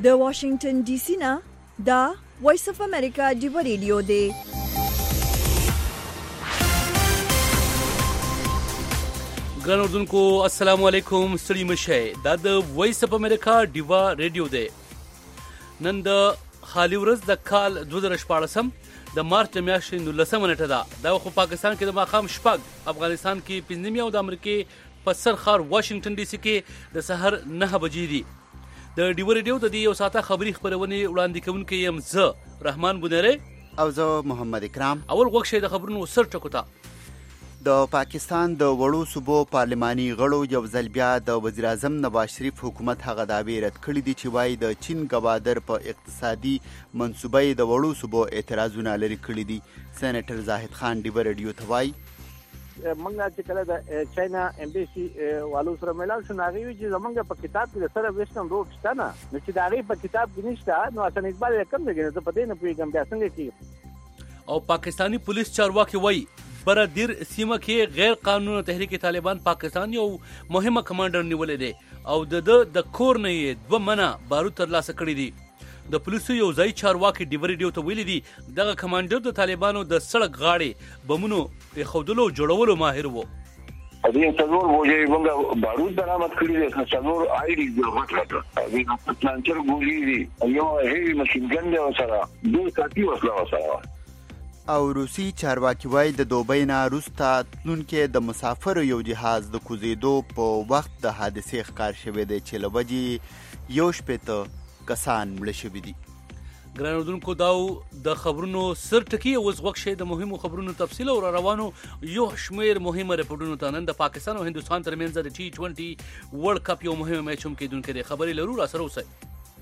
د واشنگټن ډي سي نه دا وایس اف امریکا ډیو ریډیو دی. ګران اردوونکو السلام علیکم، ستړي مشه. دا د وایس اف امریکا ډیو ریډیو دی. نن د خالي ورځ د کال 2014 د مارچ د میاشتې 19 نیټه ده. دا خو پاکستان کې د ماښام شپږ، افغانستان کې 5 او د امریکې په سر ښار واشنگټن ډي سي کې د سحر 9 بجې دي. د ډیو ریډیو د دې یو ساعته خبري خبرونه وړاندې کوونکی یم زه رحمان بونری او زه محمد اکرام. اول وګښه د خبرونو سر ټکو ته. د پاکستان د وړو صوبو پارلماني غړو یو ځل بیا د وزیر اعظم نواز شریف حکومت هغه دعوې رد کړې دي چې وایي د چین ګوادر په اقتصادي منصوبې د وړو صوبو اعتراضونه لري کړي دي. سېنیټر زاهد خان ډیو ریډیو ته وایي منګه چې کله د چاینا امبیسي والو سره ملاو شو ناغي چې زمونږ په کتاب کې د سره ویسټرن روډ شته نه، نو چې دا غي په کتاب کې نشته، نو حسن اقبال کم دی چې په دې نه پیغام بیا څنګه کی. او پاکستانی پولیس چارواکي وایي برادر سیمه کې غیر قانوني تحریک طالبان پاکستان یو مهمه کمانډر نیولې دی او د کور نه یې 2 منه بارود ترلاسه کړی دي. د پولیسو یو ځای چارواکي ډیو ریډیو ته ویلي دي دغه کمانډر د طالبانو د سړک غاړې بمونو خودلو جوړولو ماهر وو. دې څلور وجې موږ بارود برآمد کړی دي، څلور آیډي جوړ کړل. دې پلانچر ګولې دي، یو هیوی ماشين ګن دی وسره، دوه کاټي وسله وسره. او روسي چارواکي وایي د دوبۍ نه وروسته تلونکي د مسافر یو جهاز د کوزیدو په وخت د حادثې ښکار شوی دی چې له وجې 1 کسان مړه شوي دي. ګران اردوونکو دا د خبرونو سر ټکي اوس وخت د مهمو خبرونو تفصیل او روانو یو شمیر مهمه رپورټونو ته. نن د پاکستان او هندوستان ترمنځ د T20 ورلد کپ یو مهم میچ هم کېدونکی دی. خبرې لرو را سره اوسئ.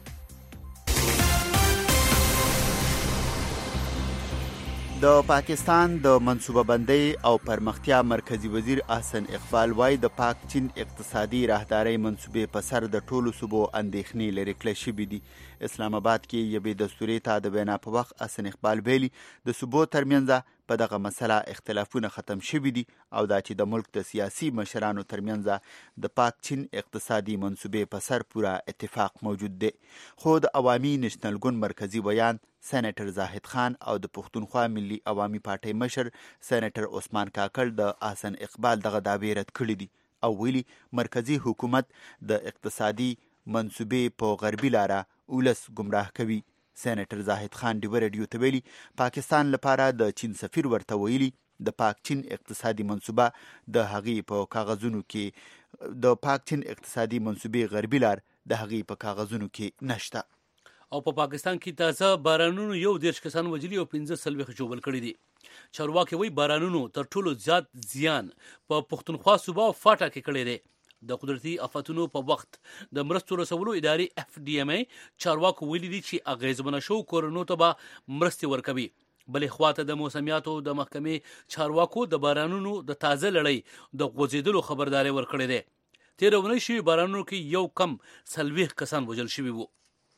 د پاکستان د منصوبه بندۍ او پرمختیا مرکزی وزیر احسن اقبال وایي د پاک چین اقتصادي راهدارۍ منصوبې په سر د ټولو صوبو اندېښنې لرې کړل شوي دي. اسلام آباد کې یوې دستوري ته د وینا په وخت احسن اقبال ویلي د صوبو ترمنځ په دغه مسله اختلافونه ختم شوي دي او دا چې د ملک د سیاسي مشرانو ترمنځ د پاک چین اقتصادي منصوبې په سر پوره اتفاق موجود دی. خو د عوامي نېشنل ګوند مرکزی بیان سېنیټر زاهد خان او د پښتونخوا ملي عوامي پارټۍ مشر سېنیټر عثمان کاکړ د احسن اقبال دغه دعوې رد کړي دي او ویلي مرکزی حکومت د اقتصادي منصوبې په غربي لاره ولس گمراه کوي. سېنیټر زاهد خان ډیو ریډیو ته ویلي پاکستان لپاره د چین سفیر ورته ویلي د پاک چین اقتصادي منصوبه د هغې په کاغذونو کې د پاک چین اقتصادي منصوبې غربي لار د هغې په کاغذونو کې نشته. او په پاکستان کې تازه بارانونو 11 کسان وژلي او 15 ژوبل کړي دي. چارواکي وایي بارانونو تر ټولو زیات زیان په پښتونخوا صوبه او فاټا کې کړی دی. د قدرتي آفتونو په وخت د مرستو رسولو ادارې FDMA چارواکو ویلي دي چې اغیزمنه شو کورونو ته به مرستې ورکوي. بلې خواته د موسمیاتو د محکمې چارواکو د بارانونو د تازه لړۍ د غوځېدلو خبرداري ورکړې ده. تېره اونۍ شوي بارانونو کې یو کم 40 کسان وژل شوي وو.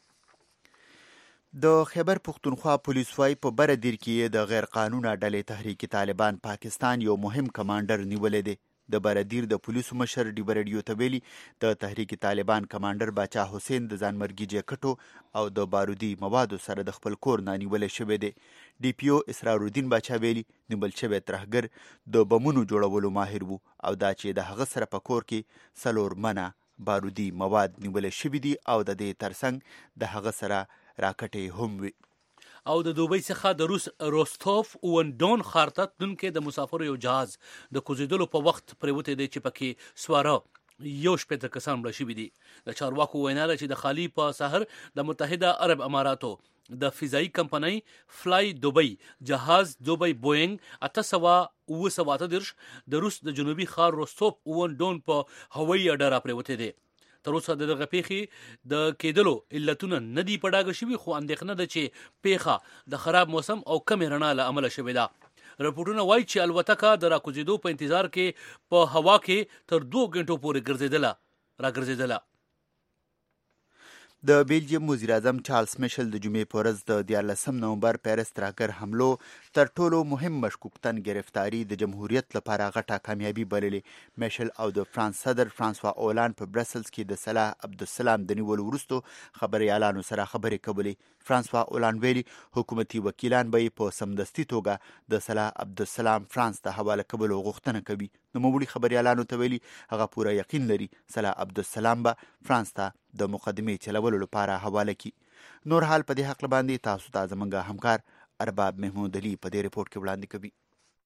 د خیبر پښتونخوا پولیس وايي په بردیر کې د غیر قانونه ډلې تحریک طالبان پاکستان یو مهم کمانډر نیولې دی. د بردیر د پولیسو مشر ډیو ریډیو ته ویلي د تحریک طالبان کمانډر باچا حسین د ځانمرګي جیکټو او د بارودي موادو سره د خپل کور نه نیول شوی دی. DPO اسرار الدین باچا ویلي نیول شوی ترهګر د بمونو جوړولو ماهر وو او دا چې د هغه سره په کور کې 4 منه بارودي مواد نیول شوی دي او د دې ترڅنګ د هغه سره راکټې هم وي. او د دوبۍ څخه د روس روستوف اوندون ښار ته تلونکي د مسافرو یو جهاز د کوزیدلو په وخت پریوتی دی چې پکې سواره 1 کسان مړه شوي دي. د چارواکو وینا ده چې د خالی په سحر د متحده عرب اماراتو د فضایي کمپنۍ فلای دوبۍ جهاز دوبۍ بوینګ 838 د روس د جنوبي ښار روستوف اوندون په هوایي اډه را پریوتی دی. تر اوسه دغه پیښې د کېدلو علتونه نه دي په ډاګه شوي، خو اندېښنه ده چې پیښه د خراب موسم او کمې رڼا له امله شوې ده. رپورټونه وایي چې الوتکه د راکوزېدو په انتظار کې په هوا کې تر 2 غنټو پورې راګرځېدله. د بیلجیم وزیر اعظم چارلز میشل د جمعې په ورځ د 14 نومبر پیرس ترهګر حملو تر ټولو مهم مشکوک تن گرفتاری د جمهوریت لپاره غټه کامیابي بللې. میشل او د فرانس صدر فرانسوا اولان په برسلز کې د صلاح عبدالسلام د نیولو وروسته خبريالانو سره خبرې کولې. فرانسوا اولان ویلي حکومتي وکیلان به په سمدستي توګه د صلاح عبدالسلام فرانس ته حواله کولو غوښتنه کوي. نوموړي خبريالانو ته ویلي هغه پوره یقین لري صلاح عبدالسلام به فرانس ته د مقدمې چلولو لپاره حواله کی. نور حال په دې حق باندې تاسو ته زمونږ همکار ارباب محمود علي په دې رپورت کې وړاندې کوي.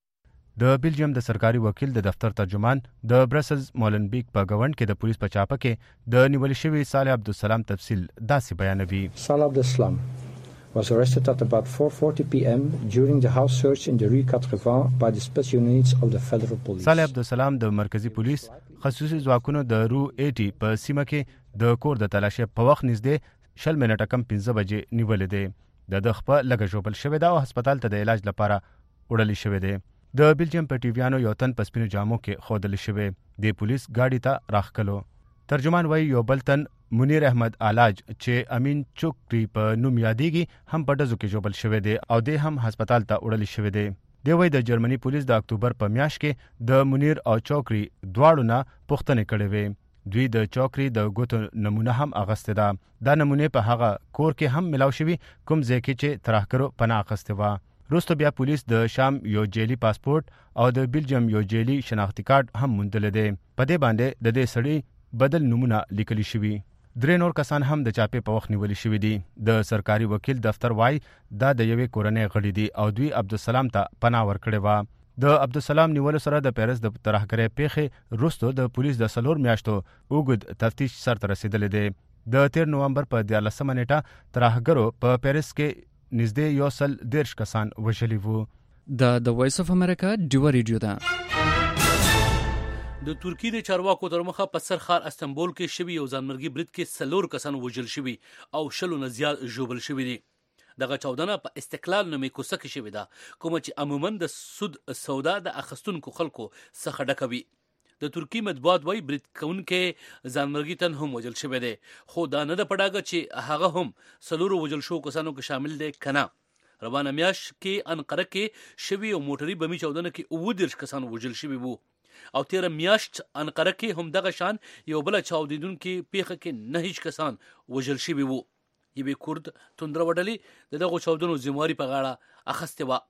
د بیلجیم د سرکاري وکیل د دفتر ترجمان د برسلز مولنبیک په گوند کې د پولیس په چاپه کې د نیول شوی صالح عبدالسلام تفصیل داسې بیانوي. صالح عبدالسلام was arrested at about 4:40 p.m. during the house search in the Rue 80 by the special units of the federal police. صالح عبدالسلام د مرکزی پولیس خصوصي ځواکونو د رو 80 په سیمه کې د کور د تلاشۍ په وخت نږدې 10 منټه کم 15 بجې نیولې ده. د خپل لګ جوړل شوی دا او هسپتال ته د علاج لپاره وړل شوی دی. د بیلجیم په ټیویانو یو تن په سپینو جامو کې خودل شوی د پولیس گاډي ته راخکلو. ترجمان وایي یو بل تن منیر احمد علاج چې امین چوکری په نوم یادېږي هم په ډزو کې جوړل شوی دی او د هم هسپتال ته وړل شوی دی. دی وایي د جرمني پولیس د اکتوبر په میاشت کې د منیر او چوکری دواړو نه پوښتنې کړې وې. دوی د چوکری د ګوتو نمونه هم اغسته ده. دا نمونه په هغه کور کې هم ملاو شوی کوم ځای کې چې ترهګرو پناه اخسته و. وروسته بیا پولیس د شام یو جیلی پاسپورت او د بیلجیم یو جیلی شناختی کارت هم موندل دي. په دې باندې د دې سړي بدل نمونه لیکل شوی. درې نور کسان هم د چاپې په وخت نیول شوی دي. د سرکاري وکیل دفتر وای دا د یوې کورنۍ غړي دي او دوی عبدالسلام ته پناه ورکړې و. د عبدالسلام نیولو سره د پیرس د ترهګرۍ پیښې وروسته د پولیس د 4 میاشتو اوږد تفتیش سرته رسیدلی دی. د 13 نومبر په 14 نیټه ترهګرو په پیرس کې نږدې 110 کسان وژلي وو. د وایس اف امریکا ډیو ریډیو ده. د ترکی د چارواکو تر مخه په سرخار استنبول کې شوی یو ځانمرګي برید کې 4 کسان وژل شوي او 10 نه زیات ژوبل شوي دي. دغه چاودنه په استقلال نومې کوڅه کې شوې ده کوم چې عموما د سود سودا د اخستونکو خلکو څخه ډکوي. د ترکی مطبوعات وایي برید کوونکي ځانمرګي تن هم وژل شوی دی خو دا نه د پډاګه چې هغه هم 4 وژل شو کسانو کې شامل دی کنه. روانه میاشت کې انقره کې شوی او موټري بمي چاودنه کې 19 کسان وژل شوي وو او 13 میاشت انقره کې هم دغه شان یو بل چاودیدونکو پیښه کې 9 کسان وژل شوي وو. یوې کورد توندره وډلې دغه چاودنو ذمہواری په غاړه اخسته و.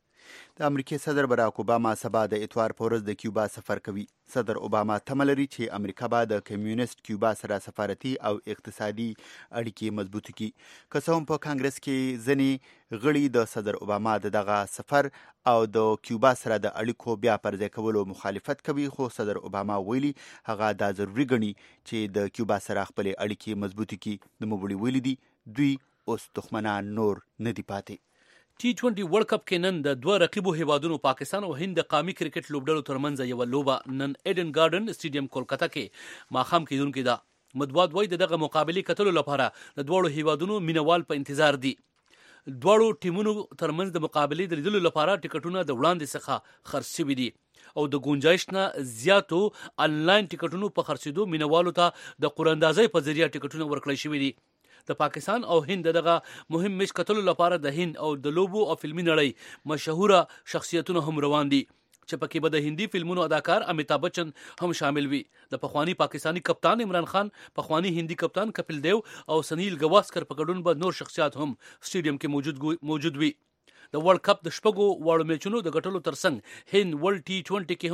د امریکای صدر باراک اوباما سبا د اتوار په ورځ د کیوبا سفر کوي. صدر اوباما تمه لري چې امریکا به د کمیونست کیوبا سره سفارتي او اقتصادي اړیکې مضبوط کړي. که څه هم په کانګرس کې ځینې غړي د صدر اوباما دغه سفر او د کیوبا سره د اړیکو بیا پرځای کولو مخالفت کوي خو صدر اوباما ویلي هغه دا ضروري ګڼي چې د کیوبا سره خپل اړیکې مضبوط کړي. نوموړي ویلي دي دوی اوس دښمنان نور نه دي پاتې. T20 ورلد کپ کې نن د 2 رقیبو هیوادونو پاکستان او هند د قومي کرکټ لوبډلو ترمنځ یو لوبه نن ایډن ګارډن سټیډیم کولکتا کې ماښام کېدونکې ده. مطبوعات وایي دغه مقابلې کتلو لپاره د دوړو هیوادونو مینوال په انتظار دي. دوړو ټیمونو ترمنځ د مقابلې د لیدلو لپاره ټیکټونه د وړاندې څخه خرڅ شوي دي او د گنجائش نه زیاتو انلاین ټیکټونو په خرڅېدو مینوالو ته د قراندازۍ په ذریعہ ټیکټونه ورکړل شوي دي. د پاکستان او هند دغه مهم میچ کتلو لپاره د هند او د لوبو او فلمي نړۍ مشهوره شخصیتونه هم روان دي چې پکې به د هندي فلمونو اداکار امیتابھ بچن هم شامل وي. د پخوانی پاکستانی کپتان عمران خان، پخوانی هندي کپتان کپل دیو او سنیل گواسکر په ګډون به نور شخصیات هم سټیډیم کې موجود وي. د ورلد کپ د شپږو واړو میچونو د ګټلو ترڅنګ هند ورلد T20 کې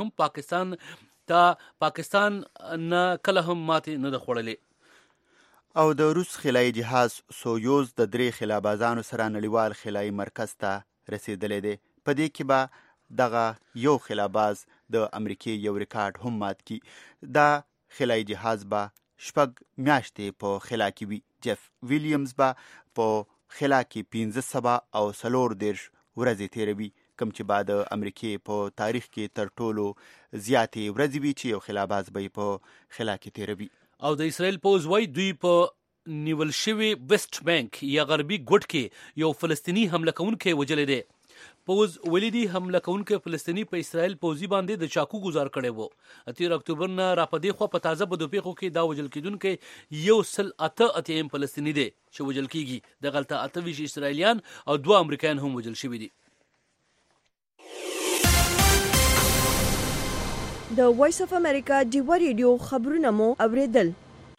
هم پاکستان نه کله هم ماتې نه ده خوړلې. او د روس خلایي جهاز سویوز د 3 خلابازانو سره نړیوال خلایي مرکز ته رسیدلی دی. په دې کې به دغه یو خلاباز د امریکای یو ریکارډ هم مات کی. دا خلایي جهاز به 6 میاشتې په خلا کې وي. جف ویلیامز به په خلا کې 15 او 14 ورځې تیروي کوم چې بعد امریکای په تاریخ کې تر ټولو زیاتې ورځې وي چې یو خلاباز به په خلا کې تیروي. او د اسرائیل پوز وای دوی په نیول شوی ویسٹ بانک یا غربي ګوټ کې یو فلسطینی حمله کوونکی وجلې دی. پوز ولیدي حمله کوونکو فلسطینی په اسرائیل پوزي باندې د چاکو گزار کړی وو. 13 اکتوبر نه را پدې خو په تازه بدو پیښو کې دا وجل کېدونکو 108 فلسطینی دی چې وجل کیږي. د غلطه 28 اسرائیلیان او 2 امریکایان هم وجل شوي دي. د وایس اف امریکا ډیوا ریډیو خبرونه مو اوریدل.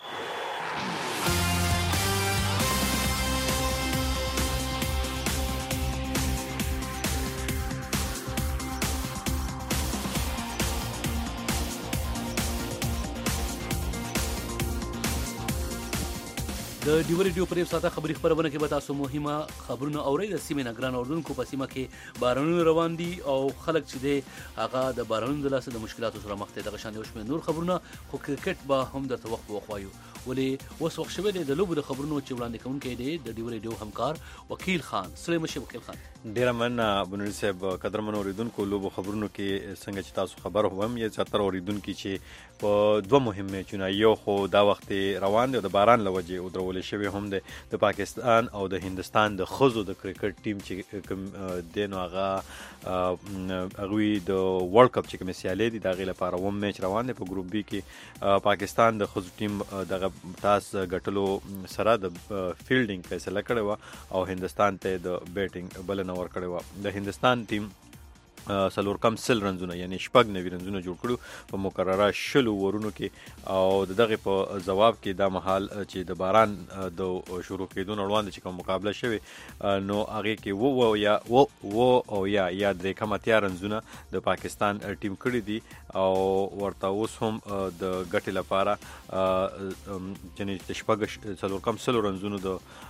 د ډیوا ریډیو په 1 ساعته خبري خبرونه کې به تاسو مهمه خبرونه اورئ. د سیمې نه ګران اوردونکو په سیمه کې بارانونه روان دي او خلک چې دی هغه د بارانونو د لاسه د مشکلاتو سره مخ دي. دغه شان یو شمېر نور خبرونه خو کرکټ به هم درته وخت وخوایو. ولې اوس وخت شوی دی د لوبو د خبرونو چې وړاندې کوونکی دی د ډیوا ریډیو همکار وکیل خان. سلام شه وکیل خان. ډیر مننه بنوري صاحب. قدرمن اوریدونکو لوبو خبرونو کې څنګه چې تاسو خبر هم یې زیاتره اوریدونکو چې په دوه مهم میچونه یو خو دا وخت روان دی د باران لوجه او درول شوی هم دی د پاکستان او د هندستان د خزو د کرکټ ټیم چې دینو هغه اغوی د ورلد کپ چې کوم سیالي دي دغه لپاره و میچ روان دی. په ګروپ بی کې پاکستان د خزو ټیم دغه تاس غټلو سره د فیلډینګ فیصله کړې و او هندستان ته د بیټینګ بلنه ور کړې و. د هندستان ټیم سلور کم سل رنزونه یعنی شپږ نوي رنزونه جوړ کړو په مقرره شلو ورونو کې او دغه په جواب کې دا محال چې د باران د شروع کېدون وړاندې چې کوم مقابله شوی نو هغه کې و یا درې کم اتیا رنزونه د پاکستان ټیم کړی دي او ورته اوس هم د ګټې لپاره چې شپږ سلور کم سل رنزونه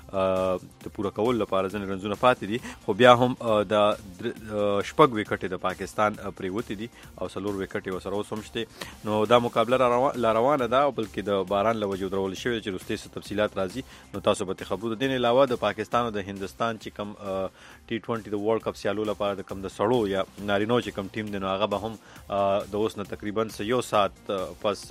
د پوره کول لپاره ځنې رنزونه پاتې دي خو بیا هم د شپږ وکټ د پاکستان پریوتی دي او سلور وکټ وسره وسمشته. نو دا مقابله را روانه ده بلکې د باران لوجو درول شوی چې رستې تفصيلات راځي نو تاسو به خبرو د دین علاوه د پاکستان او د هندستان چې کم T20 د ورلد کپ سیالو لپاره د کم د سړو یا نارینو چې کم ټیم دی نو هغه به هم د اوس نه تقریبا 1 ساعت پس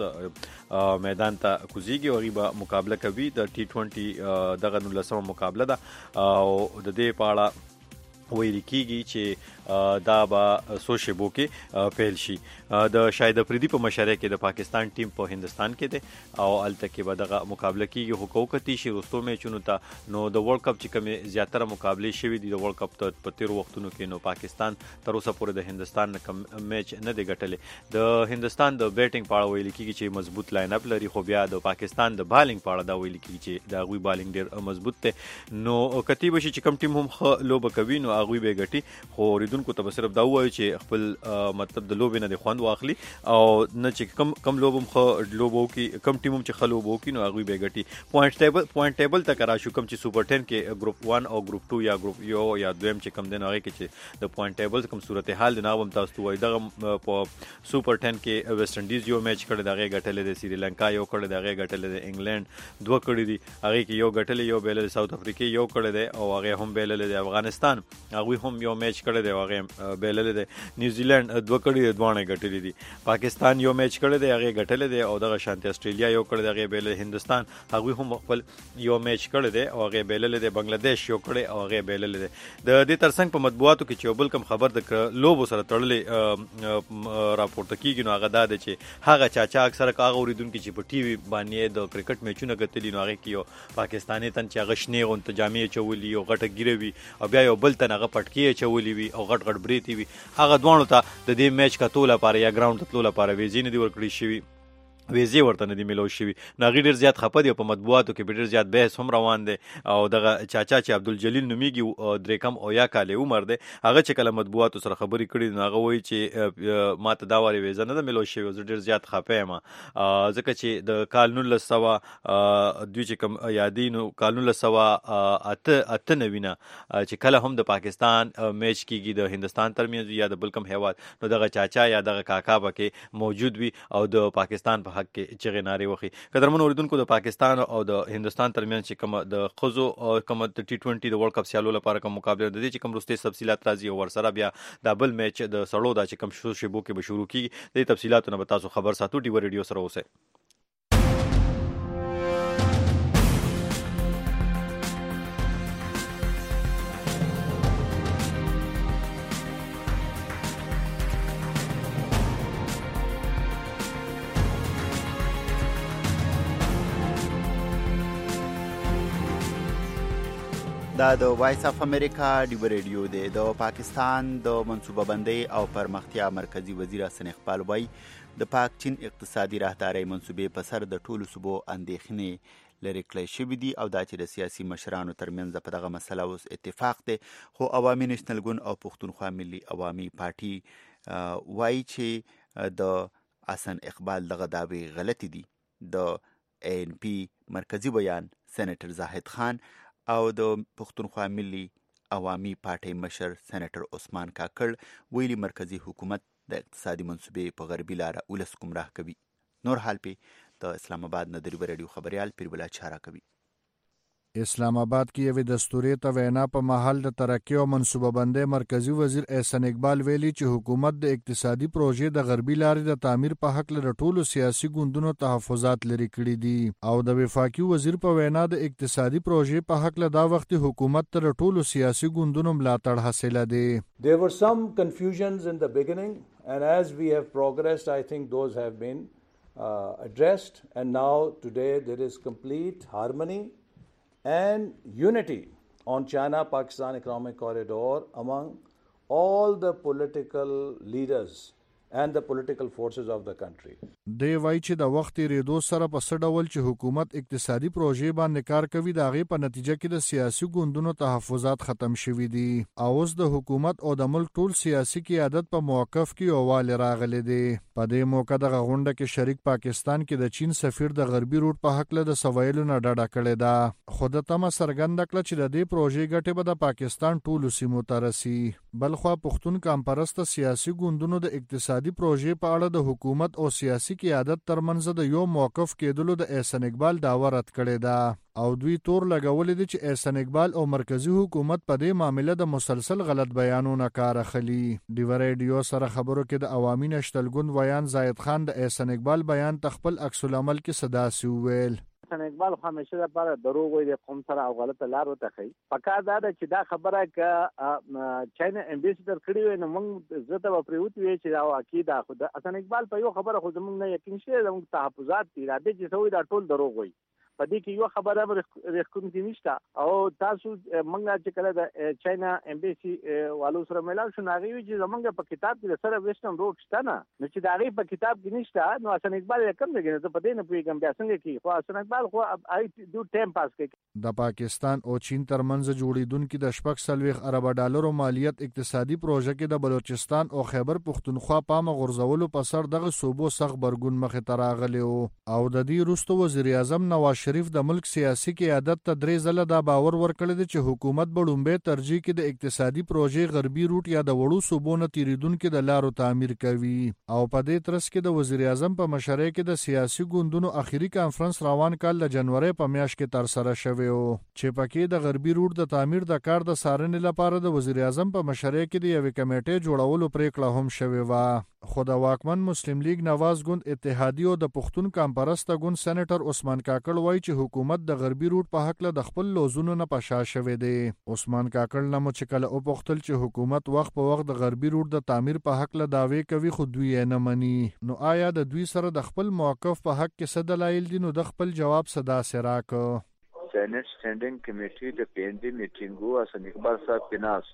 میدان ته کوزيږي او غیبه مقابله کوي. د T20 دغه 19 مقابله ده او د دې پاړه ویل کیږي چې دا به سوشبو کې پیل شي. د شاهد افریدي په مشره کې د پاکستان ټیم په هندستان کې دی او الته کې به دغه مقابله کیږي. حقوقتي شي رستو میچونو ته نو د ورلد کپ چې کوم زیاتره مقابله شوي دي د ورلد کپ ته په تیر وختونو کې نو پاکستان تر اوسه پورې د هندستان کم میچ نه دی ګټلې. د هندستان د بیټینګ پاړه ویل کیږي چې مضبوط لاین اپ لري خو بیا د پاکستان د بالینګ پاړه دا ویل کیږي چې دا غوي بالینګ ډیر مضبوط دی. نو کتیبه شي چې کم ټیم هم لوب کوي نو هغه به ګټي خو اوریدونکو ته صرف دا وایي چې خپل مطلب د لوب نه د خوند واخلي او نه چې کم لوبم خو لوبو کې کم ټیموم چې خلوبو کې نو هغه به ګټي. پوینټ ټیبل تک راشو کم چې سوپر 10 کې ګروپ 1 او ګروپ 2 یا ګروپ یو یا دویم چې کم دین هغه کې چې د پوینټ ټیبل کوم صورتحال نه وم تاسو وایي دغه په سوپر 10 کې ویسټ انډیز یو میچ کړی دغه ګټلې د سریلانکا یو کړی دغه ګټلې د انګلند دوه کړی دي هغه کې یو ګټلې یو بیل ساوث افریقا یو کړی دی او هغه هم بیل د افغانستان هغه هم یو میچ کړی دی هغه بیل د نیوزیلند دوه کړی دی دوه ګټلې دي. پاکستان یو میچ کړی دی هغه ګټلې دی او دغه شانتي استرالیا یو کړی دی هغه بیل هندستان هغه هم خپل یو میچ کړی دی او هغه بیل د بنگلاديش یو کړی او هغه بیل دی. د دې ترڅنګ په مطبوعاتو کې چې بل کم خبر د لوبو سره تړلې راپورته کیږي نو هغه دا دی چې هغه چاچا اکثره کاغه اوریدونکو چې په ټي وي باندې د کرکټ میچونه غتلی نو هغه کې یو پاکستاني تن چې هغه شنه غون تجامې چولي او غټه ګیروي او بیا یو بل تن هغه پټکی چولي وي او غټ بریتی وي هغه دوانو ته د دې میچ کتول لپاره یا ګراوند ته تلول لپاره ویزې نه دی ورکړی شوی ویزې ورته نه دی ملو شوی. نو هغه ډیر زیات خپه دی په مطبوعاتو کې ډیر زیات بحث هم روان دی او دغه چاچا چې عبدالجلیل نومیږي درې کم او یا کال عمر دی هغه چې کله مطبوعاتو سره خبرې کړي نو هغه وایي چې ماته دا وری ویزه نه ملو شوی زه ډیر زیات خپه یم ځکه چې د کال 1900 دوی چې کم یادینو کال 1908 نوینه چې کله هم د پاکستان میچ کیږي د هندستان ترمنځ یا د بلکم هیواد نو دغه چاچا یا دغه کاکا بکې موجود وي او د پاکستان په حق کې چغې نارې وخی. قدرمن اوریدونکو د پاکستان او د هندستان ترمنځ چې کوم د خزو او کوم د T20 د ورلد کپ سیالو لپاره کوم مقابله د دې چې کوم رستې تفصيلات راځي او ورسره بیا د بل میچ د سړو دا چې کوم شبو کې به شروع کیږي د تفصيلاتونو به تاسو خبر ساتو ډیو ریډیو سره اوسه. دا د وایس اف امریکا ډیو ریډیو دی. د پاکستان د منصوبه بندۍ او پرمختیا مرکزی وزیر حسن اقبال وایي د پاک چین اقتصادي راهدارۍ منصوبې په سر د ټولو صوبو اندېښنې لرې کړی شوي دي او دا چې د سیاسي مشرانو ترمنځ په دغه مسله اوس اتفاق دی. خو عوامي نېشنل ګوند او پښتونخوا ملي عوامي پارټي وایي چې د حسن اقبال دغه دعوې غلطې دي. د ANP مرکزی بیان سېنیټر زاهد خان او د پښتونخوا ملي عوامي پارټۍ مشر سېنیټر عثمان کاکړ ویلي مرکزی حکومت د اقتصادي منصوبې په غربي لاره ولس ګمراه کوي. نور حال پې د اسلام آباد نه د ریو ریډیو خبریال پیربلا چاره کوي. اسلام آباد کې یوې دستوري ته وینا په محل د ترقی او منصوبه بندۍ مرکزی وزیر احسن اقبال ویلي چې حکومت د اقتصادي پروژې د غربي لارې د تعمیر په حق له ټولو سیاسي ګوندونو تحفظات لري کړي دي او د وفاقي وزیر په وینا د اقتصادي پروژې په حق له دا وخت حکومت تر ټولو سیاسي ګوندونو ملاتړ حاصله دي. There were some confusions in the beginning and as we have progressed I think those have been addressed and now today there is complete harmony and unity on China-Pakistan economic corridor among all the political leaders and the political forces of the country. دی وایي چې د وخت تېرېدو سره په څه ډول چې حکومت اقتصادي پروژې باندې کار کوي د هغې په نتیجه کې د سیاسي ګوندونو تحفظات ختم شوي دي او اوس د حکومت او د ملک ټول سیاسي قیادت په موقف کې یووالی راغلی دی. په دې موقع دغه غونډه کې شریک پاکستان کې د چین سفیر د غربي روټ په هکله د څه ویلو نه ډډه کړې ده. خو ده تمه څرګنده کړه چې د دې پروژې ګټې به د پاکستان ټولو سیمو ته رسي. بلخوا پښتون کامپرسته سیاسي ګوندونو د اقتصادي پروژې په اړه د حکومت او سیاسي قیادت ترمنځ د یو موقف کېدلو د احسن اقبال دعوه رد کړې ده او دوی تور لګولې دي چې احسن اقبال او مرکزی حکومت په دې معاملې د مسلسل غلط بیانونو کار اخلي. ډیو ریډیو سره خبرو کې د عوامي نېشنل ګوند ویان زاهد خان د احسن اقبال بیان تخپل عکس العمل کې صداسي وویل. حسن اقبال همیشه لپاره دروغ وایي د قوم سره او غلطه لار وتخی. پکار دا ده چې دا خبره ک چاینا امبیسډر کړی وي نو موږ زته به پریوت وي چې دا عقیده خو د حسن اقبال په یو خبره خو زموږ نه یقین شي زموږ تحفظات دي را دي چې سوي دا ټول دروغ وایي. په دې کې یو خبره ریښکونکې نشته او تاسو موږ چې کله د چاینا امبیسي والو سره ملاو شو هغه وی چې زموږ په کتاب کې سره ویسټرن روډ شته نه نو چې دا غي په کتاب کې نشته نو حسن اقبال کوم ځای نه په دې نه پیغام بیا څنګه کې خو حسن اقبال خو آی دو ټایم پاس کوي. د پاکستان او چین ترمنځ جوړیدونکو د $40 ارب ډالرو مالیت اقتصادي پروژه کې د بلوچستان او خیبر پښتونخوا پامه غورځولو په سر دغه صوبو سخت برګون مخې ته راغلی او د دې وروسته وزیر اعظم نواز شریف د ملک سیاسي قیادت ته 3 ځله دا باور ورکړی دی چې حکومت به لومبۍ ترجیح کې د اقتصادي پروژې غربي روټ یا د وړو صوبو نه تیریدونکو د لارو تعمیر کوي او په دې ترڅ کې د وزیر اعظم په مشرۍ کې د سیاسي ګوندونو اخیری کانفرنس روان کال د جنوري په میاشت کې ترسره شوی او چې پکې د غربي روټ د تعمیر د کار د څارنې لپاره د وزیر اعظم په مشرۍ کې د یوې کمیټې جوړولو پریکړه هم شوې وه. خو د واکمن مسلم لیگ نواز ګوند اتحادیه او د پښتون کامپرسته ګوند سېنیټر عثمان کاکړ وایي چې حکومت د غربي روټ په حق له د خپل لوزونو نه پشا شوی دی. عثمان کاکړ نه مو چې کله وپوښتل چې حکومت وخت په وخت د غربي روټ د تعمیر په حق له دعوې کوي خو دوی یې نه مني نو آیا د دوی سره د خپل موقف په حق کې څه دلایل دي نو د خپل جواب صدا سره راکړ. سینټ سټینډینګ کمیټې د پیندي میټینګو حسن اقبال صاحب کې ناس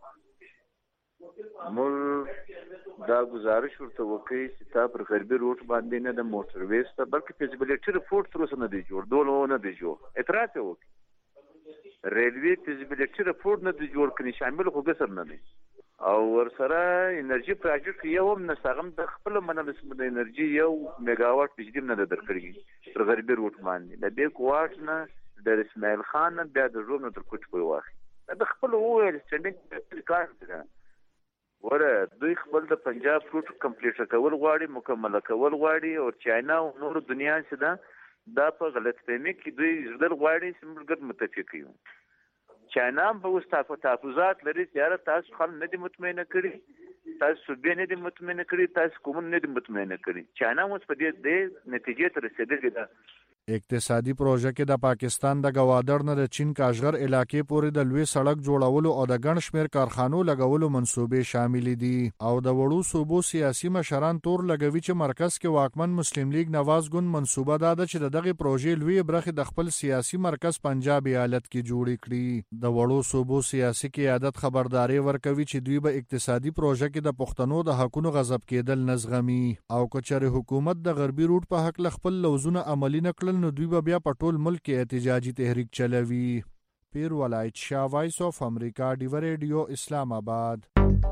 مول دا گزارش ورته وکړي چې تا پر غربي روټ باندې نه د موټر ویز ته بلکې فیزیبیلیټي رپورټ تر اوسه نه دی جوړ دولو نه دی جوړ اعتراض وکړي ریلوی فیزیبیلیټي رپورټ نه دی جوړ کړي شامل خو ګسر نه دی او ورسره انرژي پروجیکټ یو هم نساغم د خپل منل د انرژي 1 میگاواټ بجلی نه درکړي پر غربي روټ باندې د دې کوارټ نه د اسماعیل خان بیا د روم نه تر کوټ پوي واخی د خپل وویل سټینډینګ کار دی وره دوی خپل د پنجاب روټ کمپلیټ کول غواړي مکمل کول غواړي او چاینا او نور دنیا څخه دا په غلط فهمي کې دوی زړه غواړي چې موږ ګډ متفق یو. چاینا په واستافه تحفظات لري چې تاسو خل نه دي مطمئنه کړی تاسو به نه دي مطمئنه کړی تاسو کوم نه دي مطمئنه کړی. چاینا اوس په دې نتیجې ته رسیدلې ده اقتصادي پروژه کې د پاکستان د گوادر نه د چین کاشغر علاقې پورې د لوی سړک جوړولو او د ګڼ شمېر کارخانو لګولو منصوبې شامل دي او د وړو صوبو سیاسي مشران تور لګوي چې مرکز کې واکمن مسلم لیگ نواز ګوند منصوبه ده چې دغه پروژې لوی برخه د خپل سیاسي مرکز پنجاب ایالت کې جوړ کړي. د وړو صوبو سیاسي قیادت خبرداري ورکوي چې دوی به اقتصادي پروژه کې د پښتنو د حقونو غصب کېدل نزغمي او کچره حکومت د غربي روټ په حق خپل لوزونه عملی نکړل نو دوی به بیا په ټول ملک کې احتجاجي تحریک چلوي. پیر ولایت شاه، وایس اف امریکا، ډیو ریډیو، اسلام آباد.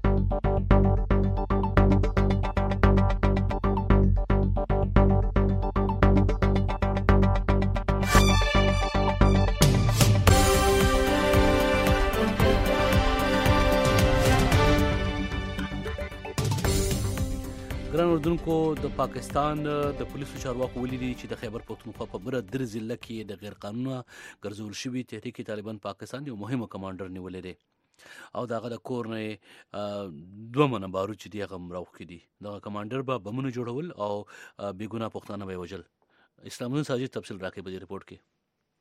ګران اردوونکو، د پاکستان د پولیسو چارواکو ولیدي چې د خیبر پختونخوا په بره در ضلع کې د غیر قانونه ګرځول شوي تحریک طالبان پاکستان یو مهمه کمانډر نیولې دی او دغه د کور نه 2 منه بارود چې دی هغه راوخکې دي. دغه کمانډر به بمونه جوړول او بېګناه پښتانه به وژل. اسلام الدین ساجد تفصیل راکړي په دې رپورټ کې.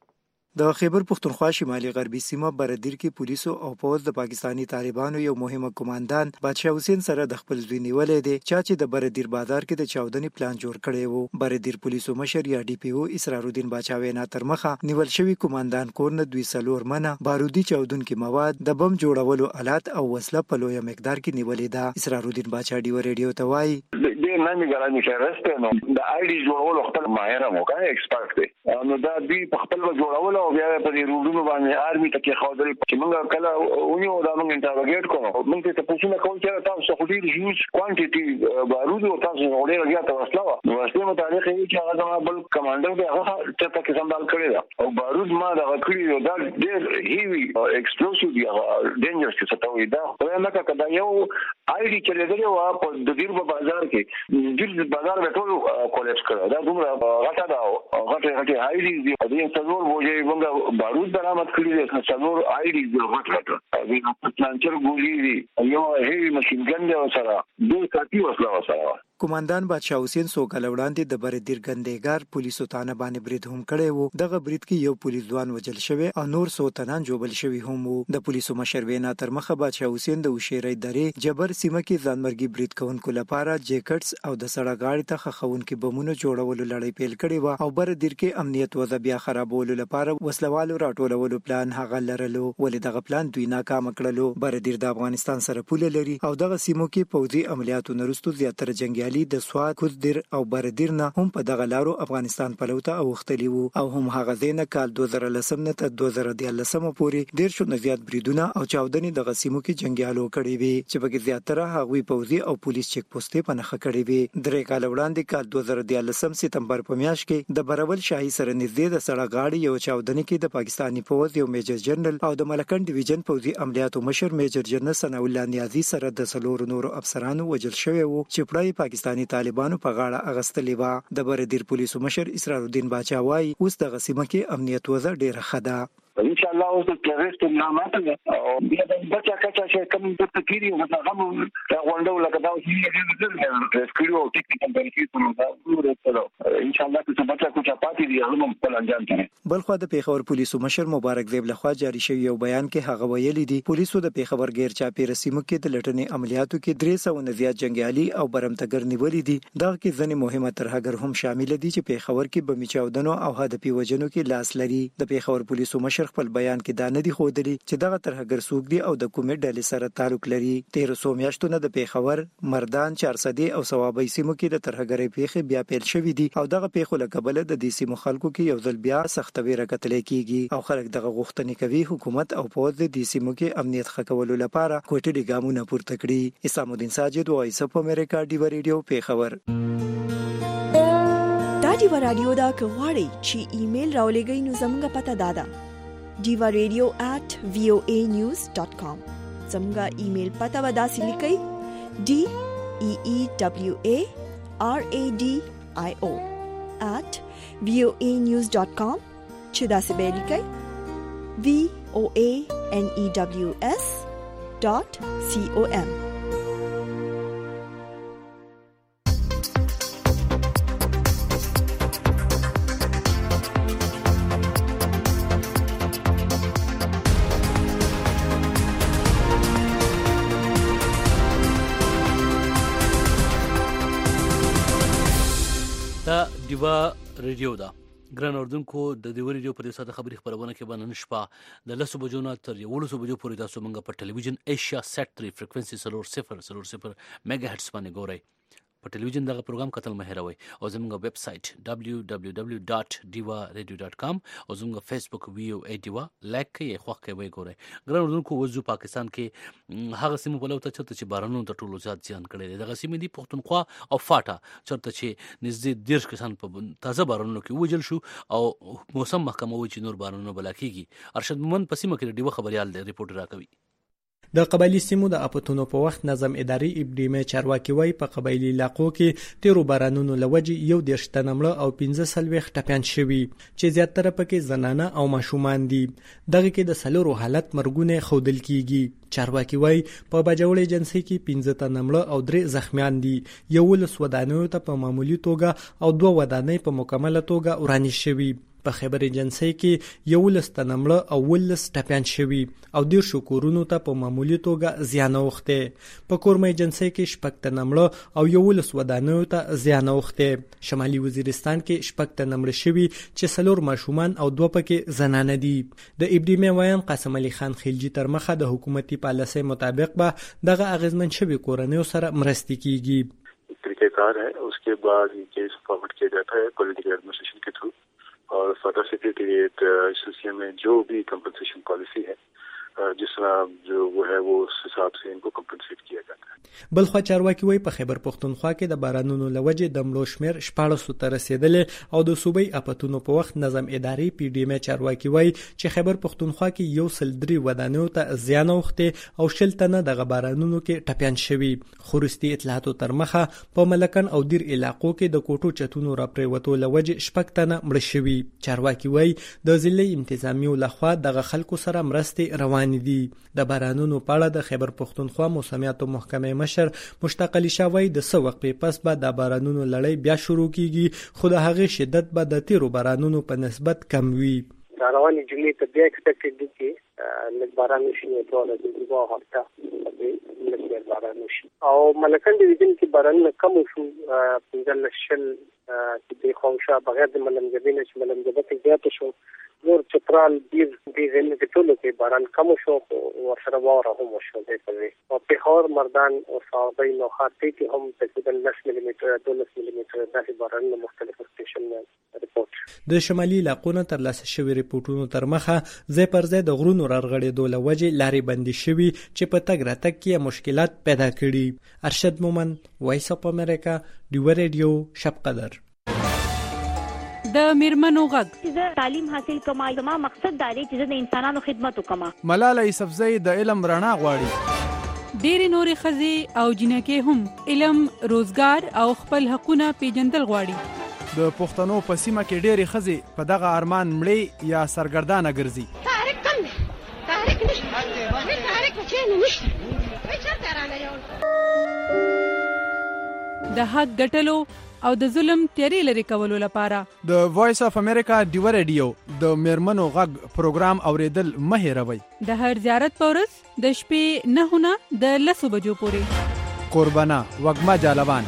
د خیبر پختونخوا شمالي غربي سیمه بردیر کې پولیسو او پوز د پاکستانی طالبانو یو مهمه کمانډان بادشاه حسین سره د خپل ځوی نیولې دي چې د بردیر بازار کې د چاودنې پلان جوړ کړی وو. بردیر پولیسو مشر یا ډي پی او اسرار الدین باچا وینا تر مخه نیول شوی کمانډان کور نه 2 منه بارودي چاودونکو مواد، د بم جوړولو آلات او وسله په لوی مقدار کې نیولې ده. اسرار الدین باچا ډیو ریډیو ته وایي د نامي ګرامي شهرسته نو د آی ډي جوړولو خپل ماهر مو کوي ایکسپرت دی نو دا دی په خپل جوړولو او بیا په دې روډونو باندې آرمي ته کې خاطر چې موږ کله اونیو دا موږ انټروګیټ کوو موږ ته پوښتنه کوو چې تاسو خو ډیر هیوج کوانټیټي بارود او تاسو وړي راځي تاسو وسله نو وسله متعلق یې چې هغه بل کمانډر دی هغه چې په کې سمبال کړی دا او بارود ما دا کړی دا ډیر هیوی ایکسپلوسیو دی ډینجرس څه ته وي دا نه کدا یو آی ډي چې لري وا په د دیر په بازار کې دیر بازار به ټول کولیپس کړو دا دومره غټه دا غټه آی ډي دی د څلور وجه موږ بارود برآمد کړی دي څلور آی ډي دی غټه د پلانچر ګولې دی یو هیوی ماشين ګن دی سره دوه کاټي وسله سره. کمانډان بادشاه حسین سو کال وړاندې د بردیر ګندګار پولیسو تانه باندې برید هم کړی وو. دغه برید کې یو پولیس ځوان وجل شوی او نور 100 تنان جوړل شوی هم وو. د پولیسو مشر وینا تر مخه بادشاه حسین د وشيرې درې جبر سیمه کې ځانمرګي برید کوونکو لپاره جیکټس او د سړک غاړې ته خخونکو بمونو جوړولو لړۍ پیل کړې و او بردیر کې امنیت وضع بیا خرابولو لپاره وسلوالو راټولولو پلان هغه لرلو ولې دغه پلان دوی ناکام کړلو. بردیر د افغانستان سره پوله لري او دغه سیمو کې پوځي عملیاتو نرستو زیاتره جنگیالي د سواد کوزدیر او بردیر نه هم په دغه لارو افغانستان پلوته اوختلی وو او هم هغه زینه کال 2010 نه تر 2013 پورې ډیر شو زیات بریدونه او چاودنې د غسیمو کې جنگیالو کړي وي چې په زیاتره هغوی پوځي او پولیس چیک پوسټې په نخښه کړي وي. درې کال وړاندې کال 2013 سپتمبر په میاشت کې د برول شاهي سره نږدې د سړک غاړې یو چاودنې کې د پاکستانی پوځ یو میجر جنرال او د ملکن ډیویژن پوځي عملیاتو مشر میجر جنرال ثنا الله نیازي سره د څلور نورو افسرانو وژل شوی وو چې پړای پاکستانی طالبانو په غاړه اغستلې و. د بردیر پولیسو مشر اسرار الدین باچا وایي اوس د غسیمه کې امنیت وضع ډیره ښه ده. ان شاء الله اوس د ټیرریست نامات او بیا د بچا کچا چې کوم د تکیری او د غمو غونډو لکه دا چې د ریسکیو او ټیکنیکل بریفیشن دا ورته ان شاء الله چې بچا کوچا پاتې دي هغه په انجام کړي. بلخو د پیښور پولیسو مشر مبارک دیب لخوا جاری شوی یو بیان کې هغه ویلي دي پولیسو د پیښور غیر چاپی رسیمو کې د لټنې عملیاتو کې 300 نه زیات جنگیالي او برمتګر نیولې دي. دغه کې ځنې مهمه ترهګر هم شامل دي چې پیښور کې بمی چاودنو او هدفي وجنو کې لاس لري. د پیښور پولیسو مشر خپل بیان کې دا نه دي خودلی چې دغه ترهګر څوک دي او د کومې ډلې سره تعلق لري. 1300 میاشتو نه د پیښور مردان 400 او ثوابي سیمو کې د ترهګرۍ پیښې بیا پیل شوې دي او دغه پیښو لکبل د دې سیمو خلکو کې یو ځل بیا سخت ویره کتل کیږي او خلک دغه غوښتنې کوي حکومت او پوز د دې سیمو کې امنیت ښه کولو لپاره کوټې ګامونه پورته کړي. اسلام الدین ساجد وایس اف امریکا ډیو ریډیو پیښور. دا ډیو رادیو دا کغواړي چې ایمیل راولېږئ نو زموږ پته دادا divaradio@voanews.com زموږ ایمیل پته ودا سلیکئ DEEWARADIO@voanews.com چې دا څه به لیکئ voanews.com. دیوا ریډیو دا ګران اردوونکو د دیوا ریډیو په دې ساده خبري خبرونه کې باندې نشپا د 10 بجو نه تر 11 بجو پورې تاسو موږ په ټلویزیون ایشیا سیټ 3 فریکوئنسي 0000 میگا هرتز باندې ګورئ. په ټلویزیون دغه پروګرام کتل مه هېروئ او زموږ ویب سایټ www.diva.radio.com او زموږ فیسبوک VOA دیوا لایک کړئ خوښ کړئ ګورئ. ګران اردوونکو وځو پاکستان کې هغه سیمه په لور ته چې بارانونو ته ټولو زیات زیان کړی دی. دغه سیمې دي پښتونخوا او فاټا چېرته چې نږدې 10 کسان په تازه بارانونو کې ووژل شو او موسم محکمه وایي چې نور بارانونه به لا کېږي. ارشد مومند په سیمه کې د ډیوه خبریال دی ریپورټ راکوي. د قبایلی سیمو د اپتونو په وخت نظم اداري ابډیمه چارواکي وای په قبایلی علاقو کې تیرو بارانونو لوجي 11 تنه مړه او 15 ټپيان شوي چې زیاتره پکې زنانه او ماشومان دي. دغه کې د سلورو حالت مرګونه خودل کیږي. چارواکي وای په بجوړ ایجنسی کې 15 تنه مړه او 3 زخمیان دي. 11 ودانیو ته په معمولی توګه او 2 ودانۍ په مکمله توګه ورانې شوي. په خبر ایجنسی کې 11 تنه مړه او 19 ټپيان شوي او 10 کورونو ته په معمولی توګه زیان اوخته. په کورمه ایجنسی کې 6 تنه مړه او 11 ودانیو ته زیان اوخته. شمالي وزیرستان کې 6 تنه مړه شوي چې 4 ماشومان او 2 پکې زنانه دي. د ابډیمه وایان قاسم علي خان خلجی تر مخه د حکومتي پالیسۍ مطابق به دغه اغیزمن شوي کورنیو سره مرستې کیږي. طریقہ ہے اس کے بعد یہ کیس فارورڈ کیا جاتا ہے پولیٹیکل ایڈمنسٹریشن کے تھرو اور فدر سیکریٹریٹ اس سلسلے میں جو بھی کمپنسیشن پالیسی ہے جس طرح جو وہ ہے وہ اس حساب سے ان کو کمپنسیٹ کیا جاتا ہے. بلخوا چارواکي وای په خیبر پښتونخوا کې د بارانونو لوجې د مړو شمیر 14 ته رسیدلې او د صوبې اپتونو په وخت نظم اداري پی ډی ام چارواکي وای چې خیبر پښتونخوا کې 103 ودانیو ته زیان اوخته او 60 تنه د بارانونو کې ټپيان شوي. خورستي اطلاعاتو تر مخه په ملکن او دیر علاقو کې د کوټو چتونو را پریوتو لوجې 6 تنه مړ شوي. چارواکي وای د ضلع انتظامی لخوا دغه خلکو سره مرستې روان دي. د بارانونو په اړه د خیبر پښتونخوا موسمیاتو محکمې مشر مشتاق علي شاوی د څو وخت پس به د بارانونو لړۍ بیا شروع کیږي خو د هغې شدت به د تیرو بارانونو په نسبت کم وي. رواني جمعې ته بیا ایکسپیکټډ دي چې لږ باران وشي ټول د دوه هفته لږ باران وشي او ملکن ډیویژن کې بارانونه کم شو 15 شل چې د خوښه بغیر د ملمجبین چې ملمجبت زیات شو نور چترال دې زمینه کې ټول کې باران کم شو او سره واره هم شو دی په او پیښور مردان او صوابۍ نو خاطی کې هم تقریبا 10 ملي متر 12 ملي متر د باران مختلف سټیشن رپورټ. د شمالي علاقونو تر لاسه شوی رپورټونو تر مخه ځای پر ځای د غرونو رغړېدو لوجې لارې بندي شوي چې په تګ راتګ کې مشکلات پیدا کړي. ارشد مومند وایس اپ امریکا ډیوا ریډیو شب قدر. د میرمنو غږ زه تعلیم حاصل کوم زما مقصد دا دی چې د انسانانو خدمت وکم. ملاله یوسفزۍ د علم رڼا غواړي. ډېرې نورې ښځې او جنکې هم علم روزګار او خپل حقونه پیژندل غواړي. د پښتنو په سیمه کې ډېرې ښځې په دغه ارمان مړې یا سرګردانه ګرځي. تحریک کم دی تحریک نشته تحریک چینه نشته چرته رانه یو د حق ګټلو او د ظلم تیری لري کولو لپاره د وایس اف امریکا ډیوا ریډیو د میرمنو غږ پروګرام اوریدل مه هېروئ. د هر زیارت په ورځ د شپې 9 نه د 10 بجو پورې. قربانه وګما جالوان.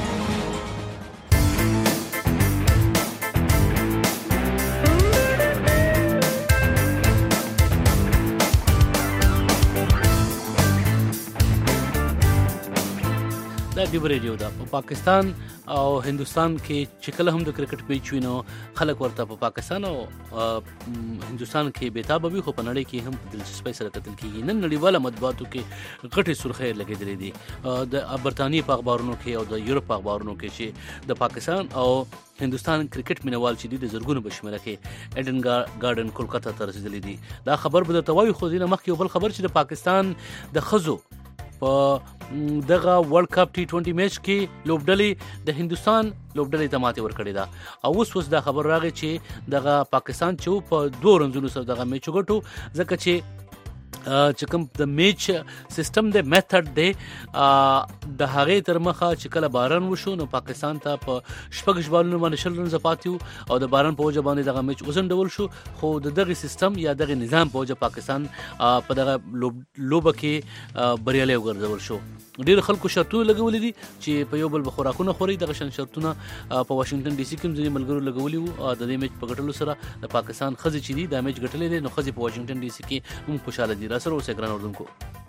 دا ډیوا ریډیو دا په پاکستان او هندستان کې چې کله هم د کرکټ میچ وینو خلک ورته په پاکستان او هندستان کې بیتاب وي خو په نړۍ کې هم دلچسپي سره کتل کیږي. نن نړیواله مطبوعاتو کې غټي سرخۍ لګېدلې دي د برتانیې په اخبارونو کې او د یورپ په اخبارونو کې چې د پاکستان او هندستان کرکټ مینوال چې د زرګونو بشمره کې ایډن ګارډن کولکتا ته رسیدلې دي. دا خبر به درته وایو خو ځینې مخکې یو بل خبر چې د پاکستان د ښځو په دغه ورلد کپ T20 میچ کې لوبډلې د هندستان لوبډلې ته ماتې ورکړې ده او اوس دا خبر راغی چې دغه پاکستان چې په 2 رنزونو سره دغه میچ وګټو ځکه چې چې کوم د میچ سیستم د میتھډ دی د هغې تر مخه چې کله باران وشو نو پاکستان ته په شپږ بالونو باندې 20 رنز پاتې او د باران په وجه باندې دغه میچ وزنډول شو خو دغه سیستم یا دغه نظام په وجه پاکستان په دغه لوبه کې بریالی وګرځول شو. ډېر خلکو شرطونه لګولي دي چې په یو بل خوراکونه خوري. دغه شان شرطونه په واشنگټن ډي سي کې ځینې ملګرو لګولي وو. د دې میچ په ګټلو سره د پاکستان ښځې چې دي دا میچ ګټلی دی نو ښځې په واشنگټن ډي سي کې هم خوشحاله دي. سره اوسه ګران اردوونکو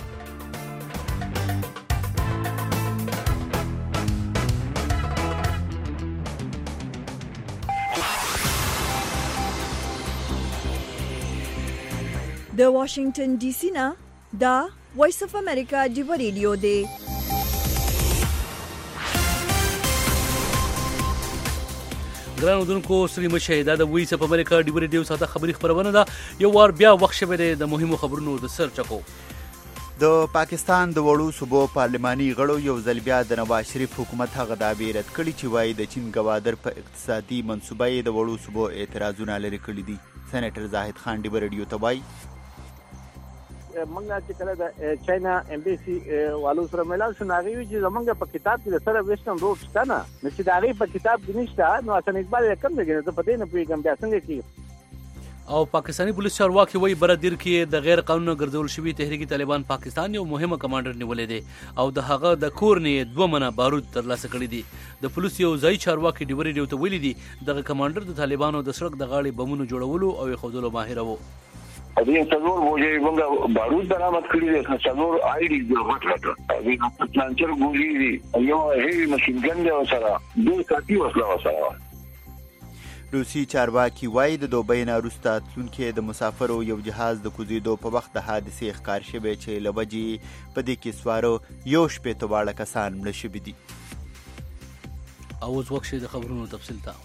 د واشنگټن ډي سي نه دا وایس اف امریکا ډیو ریډیو دی. ګران اردوونکو ستړي مشئ دا د وایس اف امریکا ډیو ریډیو ساده خبري خبرونه ده. یو وار بیا وخت شوی دی د مهمو خبرونو د سر چکو. د پاکستان د وړو صوبو پارلماني غړو یو ځل بیا د نواز شریف حکومت هغه دعوې رد کړي چې وایي د چین ګوادر په اقتصادي منصوبه یې د وړو صوبو اعتراضونه لرې کړي دي. سېنیټر زاهد خان ډیو ریډیو ته وایي منګه چې کله د چاینا امبیسي والو سره ملاو شو ناغي چې زمونږ په کتاب کې سره ویسټرن روډ شته نه نو چې داغي په کتاب کې نشته نو حسن اقبال کم دی نو په دې نه پیګم بیا څنګه کې. او پاکستانی پولیس چارواکي وایي برادر کې د غیر قانوني ګرځول شوی تحریک طالبان پاکستان یو مهمه کمانډر نیولې دی او د هغه د کور نه 2 منه بارود ترلاسه کړی دي. د پولیس یو ځای چارواکي ډیو ریډیو ته ویلي دي دغه کمانډر د طالبانو د سړک د غاړې بمونو جوړولو او خودلو ماهر وو. دې څلور وجه موږ بارود برآمد کړی دي. څلور آی ډي غټ دې پلانچر ګولې دي یو هیوی ماشين ګن دی او سره دوه کاټي وسله وسره. روسي چارواکي وایي د دوبۍ نه وروسته تلونکي د مسافرو یو جهاز د کوزیدو په وخت د حادثې ښکار شوی چې له وجې په دې کې سواره 160 واړه کسان مړه شوي دي. اوس وخت د خبرونو تفصیل ته.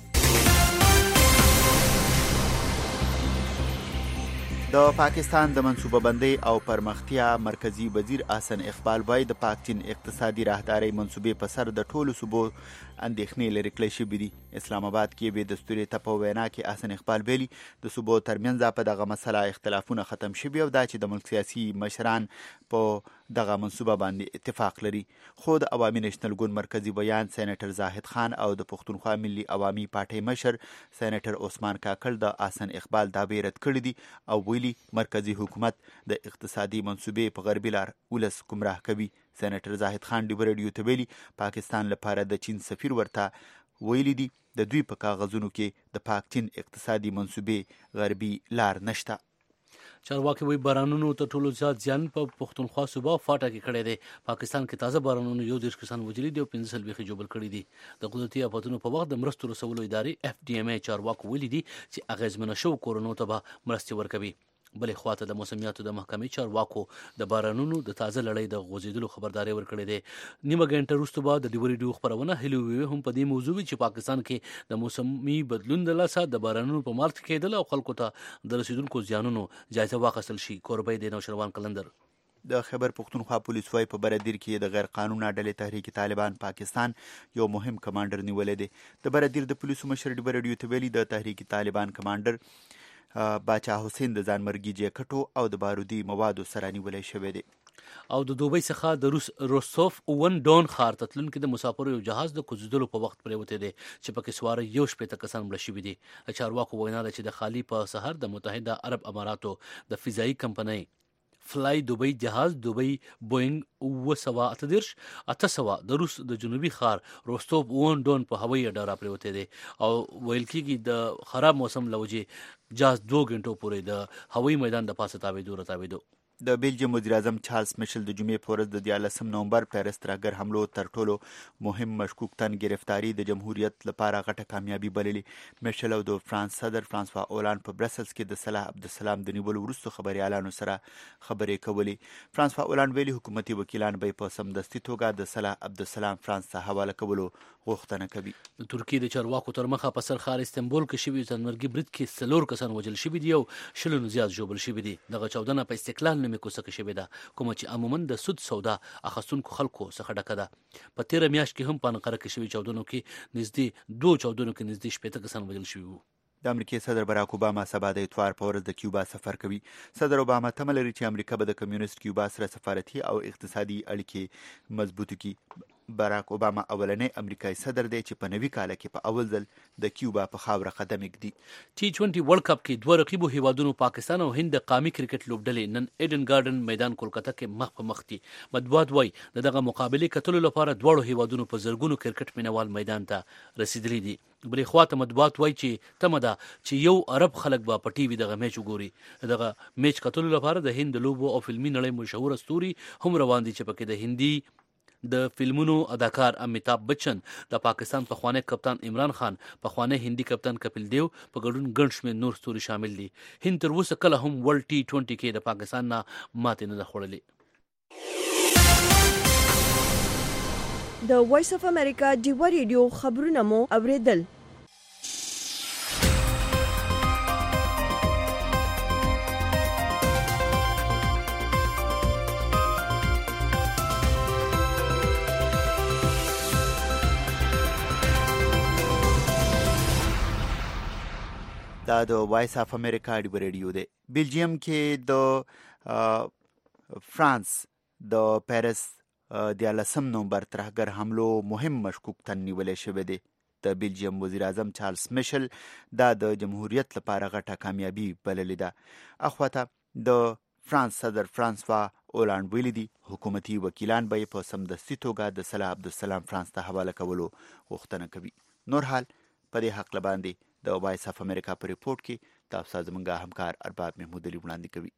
د پاکستان د منصوبه بندۍ او پرمختیا مرکزی وزیر احسن اقبال وایي د پاک چین اقتصادي راهدارۍ منصوبې په سر د ټولو صوبو اندېښنې لرې کړی شوي دي. اسلام آباد کې بې دستوري ته په وینا کې احسن اقبال ویلي د صوبو ترمنځ په دغه مسله اختلافونه ختم شوي او دا چې د ملک سیاسي مشران په دغه منصوبه باندې اتفاق لري. خو د عوامي نېشنل ګوند مرکزی بیان سېنیټر زاهد خان او د پښتونخوا ملي عوامي پارټۍ مشر سېنیټر عثمان کاکړ د احسن اقبال دعوې رد کړي دي او ویلي مرکزی حکومت د اقتصادي منصوبې په غربي لار ولس گمراه کوي. سېنیټر زاهد خان ډیو ریډیو ته ویلي پاکستان لپاره د چین سفیر ورته ویلي دي د دوی په کاغذونو کې د پاک چین اقتصادي منصوبې غربي لار نشته. چارواکي وایي بارانونو ته ټولو زیات زیان په پښتونخوا صوبه فاټا کې کړی دی. پاکستان کې تازه بارانونو 30 کسان وژلي دي او 15 بیخي جوبل کړي دي. د قدرتي آفاتونو په وخت د مرستو رسولو ادارې FDMA چارواکو ویلي دي چې اغیزمنه شو کورونو ته به مرستې ورکوي. بلې خواته د موسمیاتو د محکمې چارواکو د بارانونو د تازه لړۍ د غوځېدلو خبرداری ورکړې ده. نیمه ګنټه وروسته به د ډیو ریډیو خبرونه هلو وی هم په دې موضوع چې پاکستان کې د موسمي بدلون د لاسه د بارانونو په مارچ کېدل او خلکو ته د رسیدونکو زیانونو جایزه واخیستل شي. کوربی د نوشروان قلندر د خیبر پښتونخوا پولیس وایي په برادر کې د غیر قانوني ډلې تحریک طالبان پاکستان یو مهم کمانډر نیولې دی. د برادر د پولیسو مشر ډیو ریډیو ته ویلي د تحریک طالبان کمانډر باچا حسین د ځانمرګي جیکټو او د بارودي موادو سره نیولې شوی دی. او د دوبۍ څخه د روس روستوف اون ډون ښار ته تلونکي د مسافرو یو جهاز د کوزیدلو په وخت پرېوتی دی چې پکې سواره 160 کسان مړه شوي دي. چارواکو وینا ده چې د خالي په سحر د متحده عرب اماراتو د فضایي کمپنۍ فلای دوبۍ جهاز دوبۍ بوینګ 800 د روس د جنوبي ښار روستوف اون ډون په هوایي اډه را پرېوتی دی او ویل کېږي د خراب موسم له وجې جهاز 2 غنټو پورې د هوایي میدان د پاسه تاوېدو. د بیلجیم وزیر اعظم چارلز میشل د جمعې په ورځ د 14 نومبر پیرس ترهګر حملو تر ټولو مهم مشکوک تن گرفتاری د جمهوریت لپاره غټه کامیابي بللې. میشل او د فرانس صدر فرانسوا اولان په برسلز کې د صلاح عبدالسلام د نیولو وروسته خبريالانو سره خبرې کولې. فرانسوا اولان ویلي حکومتي وکیلان به په سمدستي توګه د صلاح عبدالسلام فرانس ته حواله کولو غوښتنه کوي. د ترکیې د چارواکو تر مخه په سرخار استنبول کې شوي ځانمرګي برید کې 4 کسان وژل شوي دي او 20 زیات ژوبل شوي دي. دغه 14 په استقلال نومې کوڅه کې شوې ده کومه چې عموما د سود سودا اخستونکو خلکو څخه ډکه ده. په 13 میاشت کې هم په انقره کې شوي 14 کې نږدې 2 14 کې نږدې 70 کسان وژل شوي وو. د امریکای صدر براک اوباما سبا د اتوار په ورځ د کیوبا سفر کوي. صدر اوباما تمه لري چې امریکا به د کمیونست کیوبا سره سفارتي او اقتصادي اړیکې مضبوط کړي. براک اوباما اولنی امریکایي صدر دی چې په نوي کال کې په اول ځل د کیوبا په خاوره قدم ایږدي. T20 ورلد کپ کې دوه رقیبو هیوادونو پاکستان او هند د قومي کرکټ لوبډلې نن ایډن ګارډن میدان کولکتا کې مخ په مخ دي. مطبوعات وايي دغه مقابلې کتلو لپاره دواړو هیوادونو په زرګونو کرکټ مینوال میدان ته رسیدلي دي. بلې خواته مطبوعات وايي چې تمه ده چې یو عرب خلک به په ټي وي دغه میچ وګوري. دغه میچ کتلو لپاره د هند لوبو او فلمي نړۍ مشهور استوري هم روان دي چې پکې د هندي د فلمونو اداکار امیتاب بچن، د پاکستان پخوانی کپتان عمران خان، پخوانی هندي کپتان کپیل دیو په ګډون ګڼ شمېر نور ستوري شامل دي. هند تر اوسه کله هم ورلد T20 کې د پاکستان نه ماتې نه ده خوړلې. د وایس اف امریکا ډیوا ریډیو خبرونه مو اوریدل. دا د وایس اف امریکا ډیوا ریډیو دی. بلجیم کې د فرانس د پیرس د 18 نومبر ترهګر حملو مهم مشکوک تن نیولې شوی دی. د بلجیم وزیر اعظم چارلز میشل دا د جمهوریت لپاره غټه کامیابی بللې ده. اخواته د فرانس صدر فرانسوا اولاند ویلي دي حکومتي وکیلان به په سمدستي توګه د صلاح عبدالسلام فرانس ته حواله کولو غوښتنه کوي. نور حال په دې حق لباندې د وایس اف امریکا په ریپورت کې تاسو زمونږ همکار ارباب محمود علي وړاندې کوي.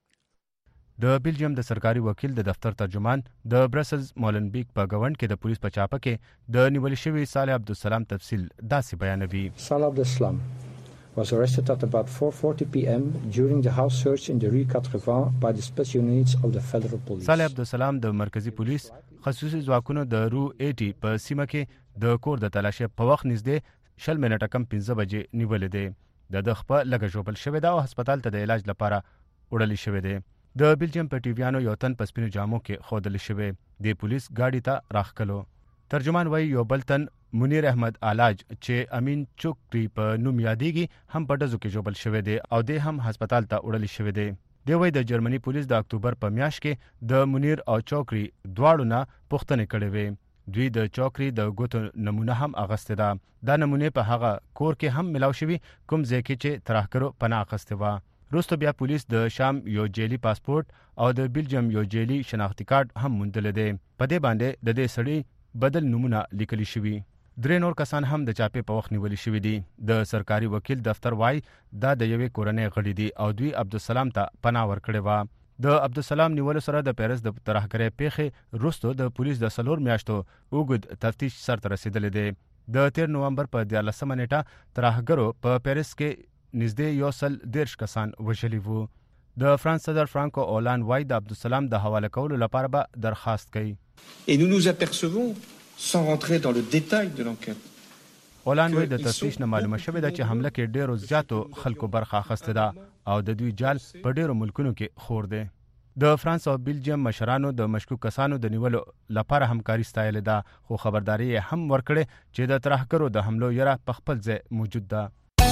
د بلجیم د سرکاري وکیل د دفتر ترجمان د برسلز مولنبیک په غونډ کې د پولیس په چاپه کې د نیول شوی صالح عبدالسلام تفصیل داسې بیانوي. صالح عبدالسلام was arrested at about 4:40 p.m. during the house search in the Rue 80 by the special units of the federal police. صالح عبدالسلام د مرکزی پولیس خصوصي ځواکونو د رو 80 په سیمه کې د کور د تلاشۍ په وخت نږدې 20 منټه کم 15 بجې نیولې ده. د خپل لګه جوړل شوی دا او هسپتال ته د علاج لپاره وړل شوی دی. د بلجیم په ټیویانو یو تن په سپینو جامو کې خودل شوی د پولیس گاډي ته راخکلو. ترجمان وایي یو بل تن منیر احمد علاج چې امین چوکری په نوم یادېږي هم په ډزو کې جوړل شوی دی او د هم هسپتال ته وړل شوی دی. دی وایي د جرمني پولیس د اکتوبر په میاشت کې د منیر او چوکری دواړو نه پوښتنې کړې وې. دوی د چوکری د ګوتو نمونه هم اغسته ده. دا نمونه په هغه کور کې هم ملاو شوی کوم ځای کې چې ترهګرو پناه اخسته و. وروسته بیا پولیس د شام یو جیلی پاسپورت او د بلجیم یو جیلی شناختی کارت هم موندل دي. په دې باندې د دې سړي بدل نمونه لیکل شوی. درې نور کسان هم د چاپې په وخت نیول شوی دي. د سرکاري وکیل دفتر وای دا د یوې کورنۍ غړي دي او دوی عبدالسلام ته پناه ورکړې و. د عبدالسلام نیول سره د پیرس د ترهګرۍ پیښې وروسته د پولیس د 4 میاشتو اوږد تفتیش سرته رسیدلی دی. د 13 نومبر په 14 نیټه ترهګرو په پیرس کې نږدې 110 کسان وژلي وو. د فرانس صدر فرانکو اولاند وای د عبدالسلام د حواله کولو لپاره به درخواست کوي. Et nous nous apercevons, sans rentrer dans le détail de l'enquête, اولاند وای د تفتیش نه معلومه شوې ده چې حمله کې ډېرو زیاتو خلکو برخه اخیسته ده او د دوی جال په ډېرو ملکونو کې خور دی. د فرانس او بلجیم مشرانو د مشکوک کسانو د نیولو لپاره همکاري ستایلې ده خو خبرداري هم ورکړې چې د ترهګرو د حملو یره په خپل ځای موجود ده.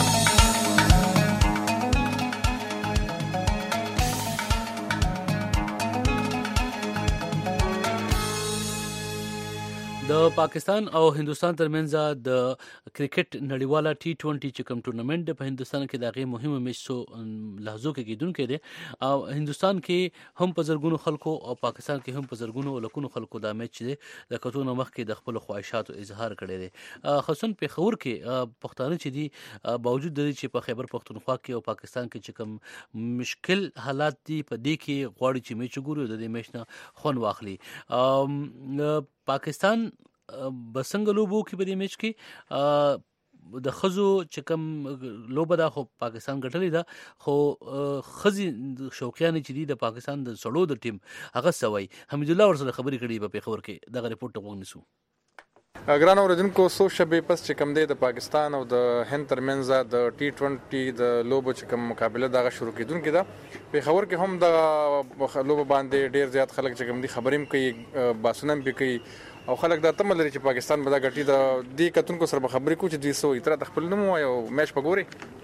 د پاکستان او هندستان ترمنځ د کرکټ نړیواله T20 چې کوم ټورنمنت په هندستان کې دغه مهمه میچ سو لحظو کې کېدونکې دي او هندستان کې هم په زرګونو خلکو او پاکستان کې هم په زرګونو لکونو خلکو دا میچ دی د کتونو مخ کې د خپل خواهشاتو اظهار کړی دی. خصوصا په خور کې پښتانه چې دي باوجود د چې په خیبر پښتونخوا کې او پاکستان کې چې کوم مشکل حالات دي په دې کې غواړي چې میچ وګوري د دې میچ نه خون واخلي. پاکستان بسنګ لوبو کې په دې میچ کې د خزو چې کوم لوبه ده خو پاکستان ګټلې ده خو خزي شوقیان چې دي د پاکستان د سړو د ټیم هغه سوي حمید الله ورسره خبرې کړې په خبر کې دغه ریپورت وګورئ. ګران اوریدونکو څو شپې پس چې کوم دی د پاکستان او د هند ترمنځ د T20 د لوبو چې کوم مقابله دغه شروع کیدونکې ده په خبر کې هم د لوبو باندې ډیر زیات خلک چې کوم دي خبرې کوي باسونه به کوي او خلک دا تمل لري چې پاکستان به دا ګټي د دې کتونکو سره خبرې کوي چې دوی سو اتره د خپل نوم او میچ په ګوري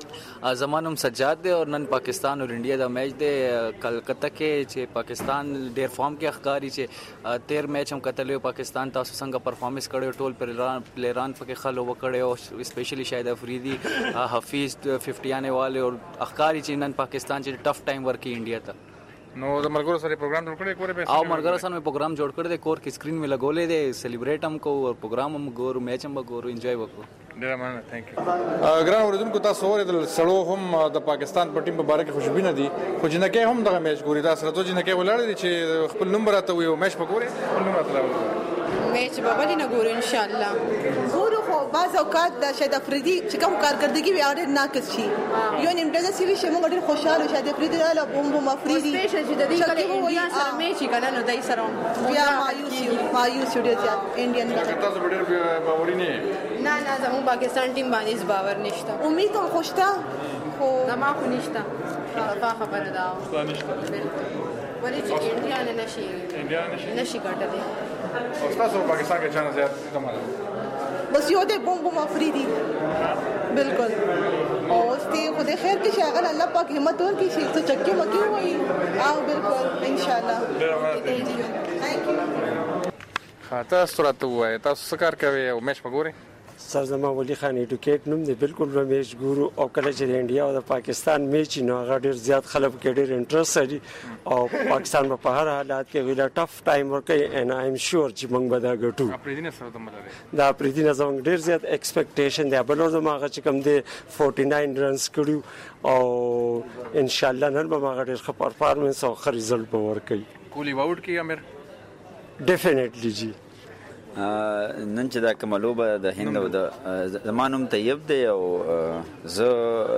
زمانم سجاد دی او نن پاکستان او انډیا د میچ دی کلکته کې چې پاکستان ډیر فارم کې اخکاری چې 13 میچ هم کتلې پاکستان تاسو څنګه پرفارمنس کړو ټول پلیران پکې خلو وکړي او سپیشلی شاهد افریدي حفیظ 50 والے او اخکاری چې نن پاکستان چې ټف ټایم ورکی انډیا ته نو د مرګرو سره پروګرام جوړ کړی کورې او مرګرو سره پروګرام جوړ کړی د کور کې سکرین می لګولې دي سلیبریټ هم کو او پروګرام هم ګورو میچ هم ګورو انجوای وکړو ډیر مننه ثانک یو ګران اوریدونکو تاسو اوریدل سړو هم د پاکستان په ټیم په باره کې خوشبینه دي خو جنکه هم دغه میچ ګوري تاسو ته جنکه ولاړ دي چې خپل نمبر راته وي او میچ په ګوري خپل نمبر راته میچ به ولې نه ګورو ان شاء الله ګورو خو بعض اوقات د شاهد افریدي چې کوم کارکردګي وي اړ ناقص شي یو نیم ډزه سی وی شمو ډیر خوشاله شاهد افریدي له بوم افریدي سپیشل چې د دې کله انډیا سره میچ کنه نو دای سره بیا مایوس ډیر زیات انډین تاسو ډیر باوري نه زموږ پاکستان ټیم باندې باور نشته امید هم خوشته خو زما خو نشته دا خبره ده ولې چې انډیا نه نشي ګټلې او تاسو پاکستان کې چانه زیات تمام بس یو دې بوم افریدي بالکل او استي خدای خیر کې شغل الله پاک همت ورکړي چې څه چکه مکه وي او بالکل ان شاء الله ثانک یو خاطر صورت وای تاسو څه کار کوي او میچ پګوري سر زما ولی خان ایډوکیټ نوم دی بالکل به میچ ګورو او کله چې انډیا او د پاکستان میچ نو هغه ډیر زیات خلک کې ډیر انټرست لري او پاکستان په هر حالات کې ویلا ټف ټایم ورکوي ان آی ایم شور چې موږ به دا ګټو اپریدینه سره د ملاره دا اپریدینه زموږ ډیر زیات ایکسپیکټیشن دی بل ورځ ما چې کوم دی 49 رنز کړو او ان شاء الله نن به ما ډیر ښه پرفارمنس او ښه ریزلټ به ورکړي کولی واوټ کی امیر ډیفینیټلی جی نن چې دا کوملوبه د هند او د زمانوم طیب دی او زه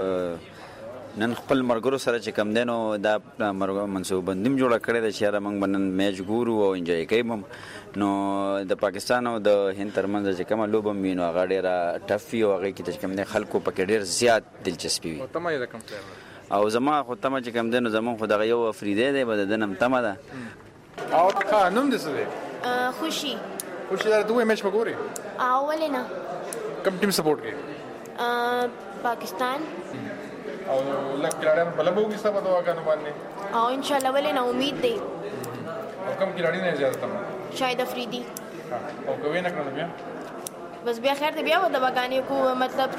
نن خپل مرګرو سره چې کم دینو دا منصوبه بندیم جوړه کړې ده چې موږ بنن میچ ګورو او انجوای کوو نو د پاکستان او د هند ترمنځ چې کوملوبه مینو هغه ډیره ټفي او هغه کې چې کم دین خلکو پکې ډیر زیات دلچسپي وي تمه یې کوم او زما خو تمه چې کم دینو زمون خو دغه یو افریدی دی بد دنم تمه ده او ښه نوم دې څه دی خوشي خوشي دا دوه میچ پګوري اولنا کوم ټیم سپورټ کوي پاکستان او لکه کلاړان په لبو کې سبا دوا غانو باندې او ان شاء الله ولنا امید دی او کوم کلاړي نه زیات تم شاهد افریدي او کوي نه کړل بیا بس بیا خیر دی بیا و د بګانی کو مطلب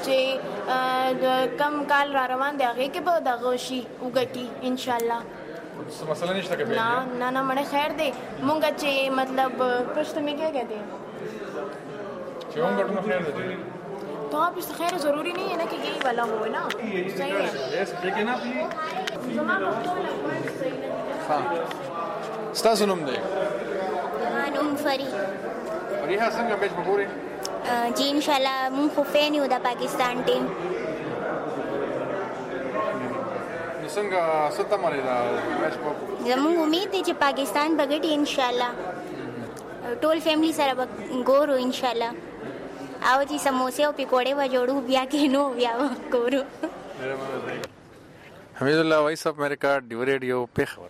چې کم کال را روان دی هغه کې به د غوشي وګټي ان شاء الله څه مسله نشته کې نه مړ خیر دی مونږ چې مطلب پښتو میں کیا کہتے ہیں چې هم ګټو خیر دی تو آپ اس خیر ضروری نہیں ہے نا کہ یہی والا ہو نا صحیح ہے ایس لیکن اپ ہاں ستاسو نوم دی نوم فری ریحه څنګه میچ وګوري جی ان شاء الله مونږ خو فین یو د پاکستان ټیم څنګه ستمره دا میچ په زموږ امید دی چې پاکستان بغټي ان شاء الله ټول فیملی سره ګورو ان شاء الله او چې سموسه او پکوړې و جوړو بیا کې نو بیا ګورو حمید الله وایس اف امریکا ډیو ریډیو پیښور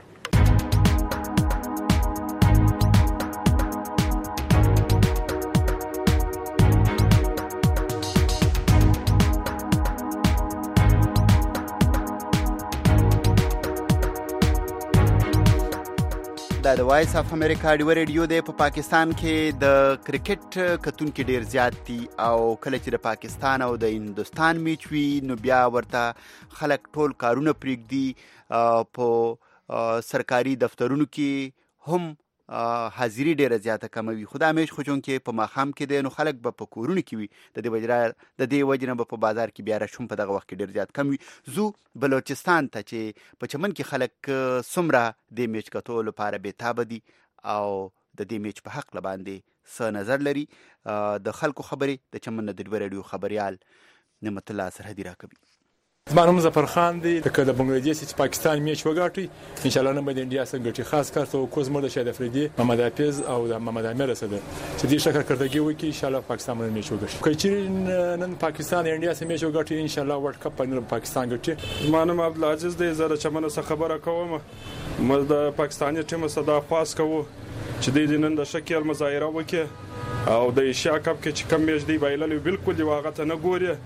دا د وایس اف امریکا ډیو ریډیو دی په پاکستان کې د کرکټ کتونکو ډیر زیات دي او کله چې د پاکستان او د هندستان میچ وي نو بیا ورته خلک ټول کارونه پرېږدي په سرکاري دفترونو کې هم حاضری ډیره زیاته کموي خو دا میچ خو چونکې په ماښام کې دی نو خلک به په کورونو کې وي د دې وجې نه به په بازار کې بیا رشوم په دغه وخت کې ډیر زیات کم وي زو بلوچستان ته چې په چمن کې خلک څومره د میچ کتو لپاره بېتابه دي او د دې میچ په حق باندې څه نظر لري د خلکو خبرې د چمن د ډیو ریډیو خبريال نعمت الله سرحدي راکوي زما نوم ظفر خان دی که د بنگلادیش چې پاکستان میچ وګاټي ان شاء الله نه به د انډیا سره ګټي خاص کار ته کوز مر د شاهد افریدي محمد حافظ او د محمد امیر رسده چې دې شکر کړدګي وکي ان شاء الله پاکستان باندې میچ وګټي چې نن پاکستان انډیا سره میچ وګاټي ان شاء الله ورلد کپ باندې پاکستان ګټي زما نوم عبدالعزیز دی زه د چمن څخه خبره کوم موږ د پاکستاني ټیم صدا خواص کوو چې د نن د شکل مظاهره وکړي او د ایشیا کپ کې چې کم میچ دی بایلل بالکل دی واغه ته نه ګوري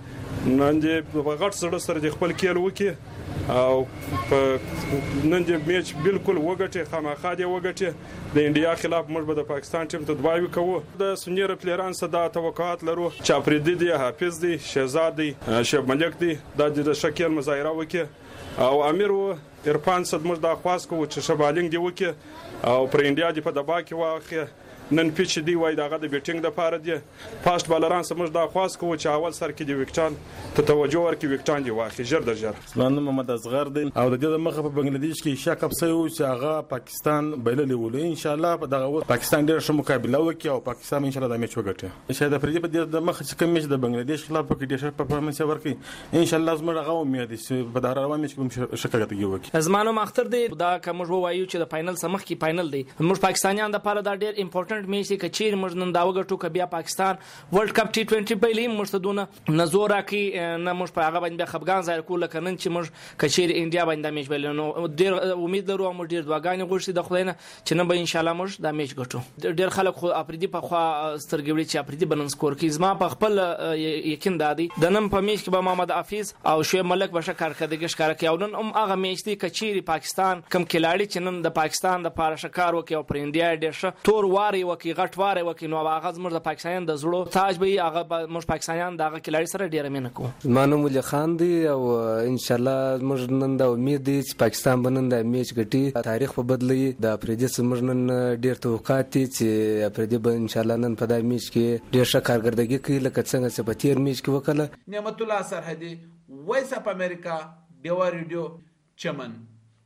نن دې په غټ سره سره خپل کېل وکي او نن دې میچ بالکل وګټي خامخا دې وګټي د انډیا خلاف موږ به د پاکستان ټیم ته دباوي کوو د سنیر پلیران صدا توقعات لرو چې افریدي دی حافظ دی شهزاد دی شیب ملک دی د شکیل مظاهره وکي او امیر و عرفان صد موږ د خواست کوو چې شبالینګ دی وکي او پر انډیا دی په دبا کې واخی نن پیچ دی وای دغه د بیټینګ د پاره دی فاست بالران سمج د خواست کوو چې اول سر کې دی وکټان ته توجه ورکړي وکټان دی واخی جر د جر سلام محمد اصغر دی او د دې مخه په بنگلاديش کې شک اپ سوي چې هغه پاکستان بایللې ولې ان شاء الله په دغه پاکستان ډېر ښه مقابله وکړي او پاکستان ان شاء الله د میچ وګټي شاید افریدي په دې د مخه چې کوم میچ د بنگلاديش خلاف کې ډېر ښه پرفورمنس ورکړي ان شاء الله زموږ هغه امید دي چې په دغه روان میچ کې شکایت وکړي زمانو مختر دی دا کوم وایو چې د فائنل سمخ کې فائنل دی موږ پاکستانیان د لپاره دا ډېر امپورټنت میچ دی چې موږ نن دا وګټو ک بیا پاکستان ورلد کپ ټي 20 پیلې مرتدونه نزور کی نه موږ په هغه باندې خپګان ظاهر کول کنن چې موږ کچیر انډیا باندې میچ بلنو ډیر امید لرو موږ ډیر دواګانې غوښتي د خدای نه چې نه به ان شاء الله موږ دا میچ ګټو ډیر خلک خو افریدي په خوا سترګوي چې افریدي بنن سکور کی زما په خپل یقین دادی د نن په میچ کې به محمد حفیظ او شعیب ملک بشه کارکړدګي ښکارا کوي او نن هغه میچ دی کچیر پاکستان کم کلاړي چې نن د پاکستان د پاره شکار وکي او پر انډیا ډیر ښه تور واري وکي غټ واري وکي نو هغه زموږ د پاکستان د زړه تاج به هغه موږ پاکستانیان دغه کلاړي سره ډیر مینه کوو مانو مولي خان دی او ان شاء الله موږ نن د امید دي چې پاکستان بنن د میچ ګټي تاریخ په بدلی د افریدي سمر نن ډیر توقعات دي چې افریدي به ان شاء الله نن په د میچ کې ډیر ښه کارګردګي کوي لکه څنګه چې په تیر میچ کې وکړه نعمت الله سرحدي وایس اپ امریکا ډیوا ریډیو چمن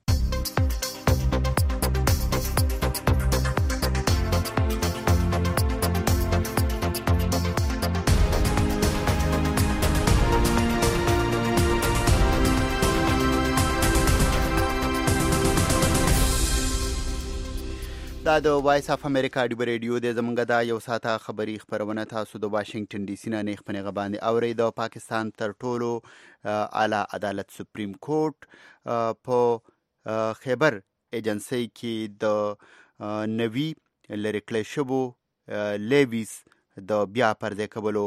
دا د وایس اف امریکا ډیو ریډیو د زمونږ د یو ساعته خبری خبرونه تاسو د واشنگټن ډي سي نه نه خپنه باندې اوري د پاکستان تر ټولو اعلی عدالت سپریم کورټ په خیبر ایجنسی کې د نوی لریکل شبو لیویس د بیا پرځای کولو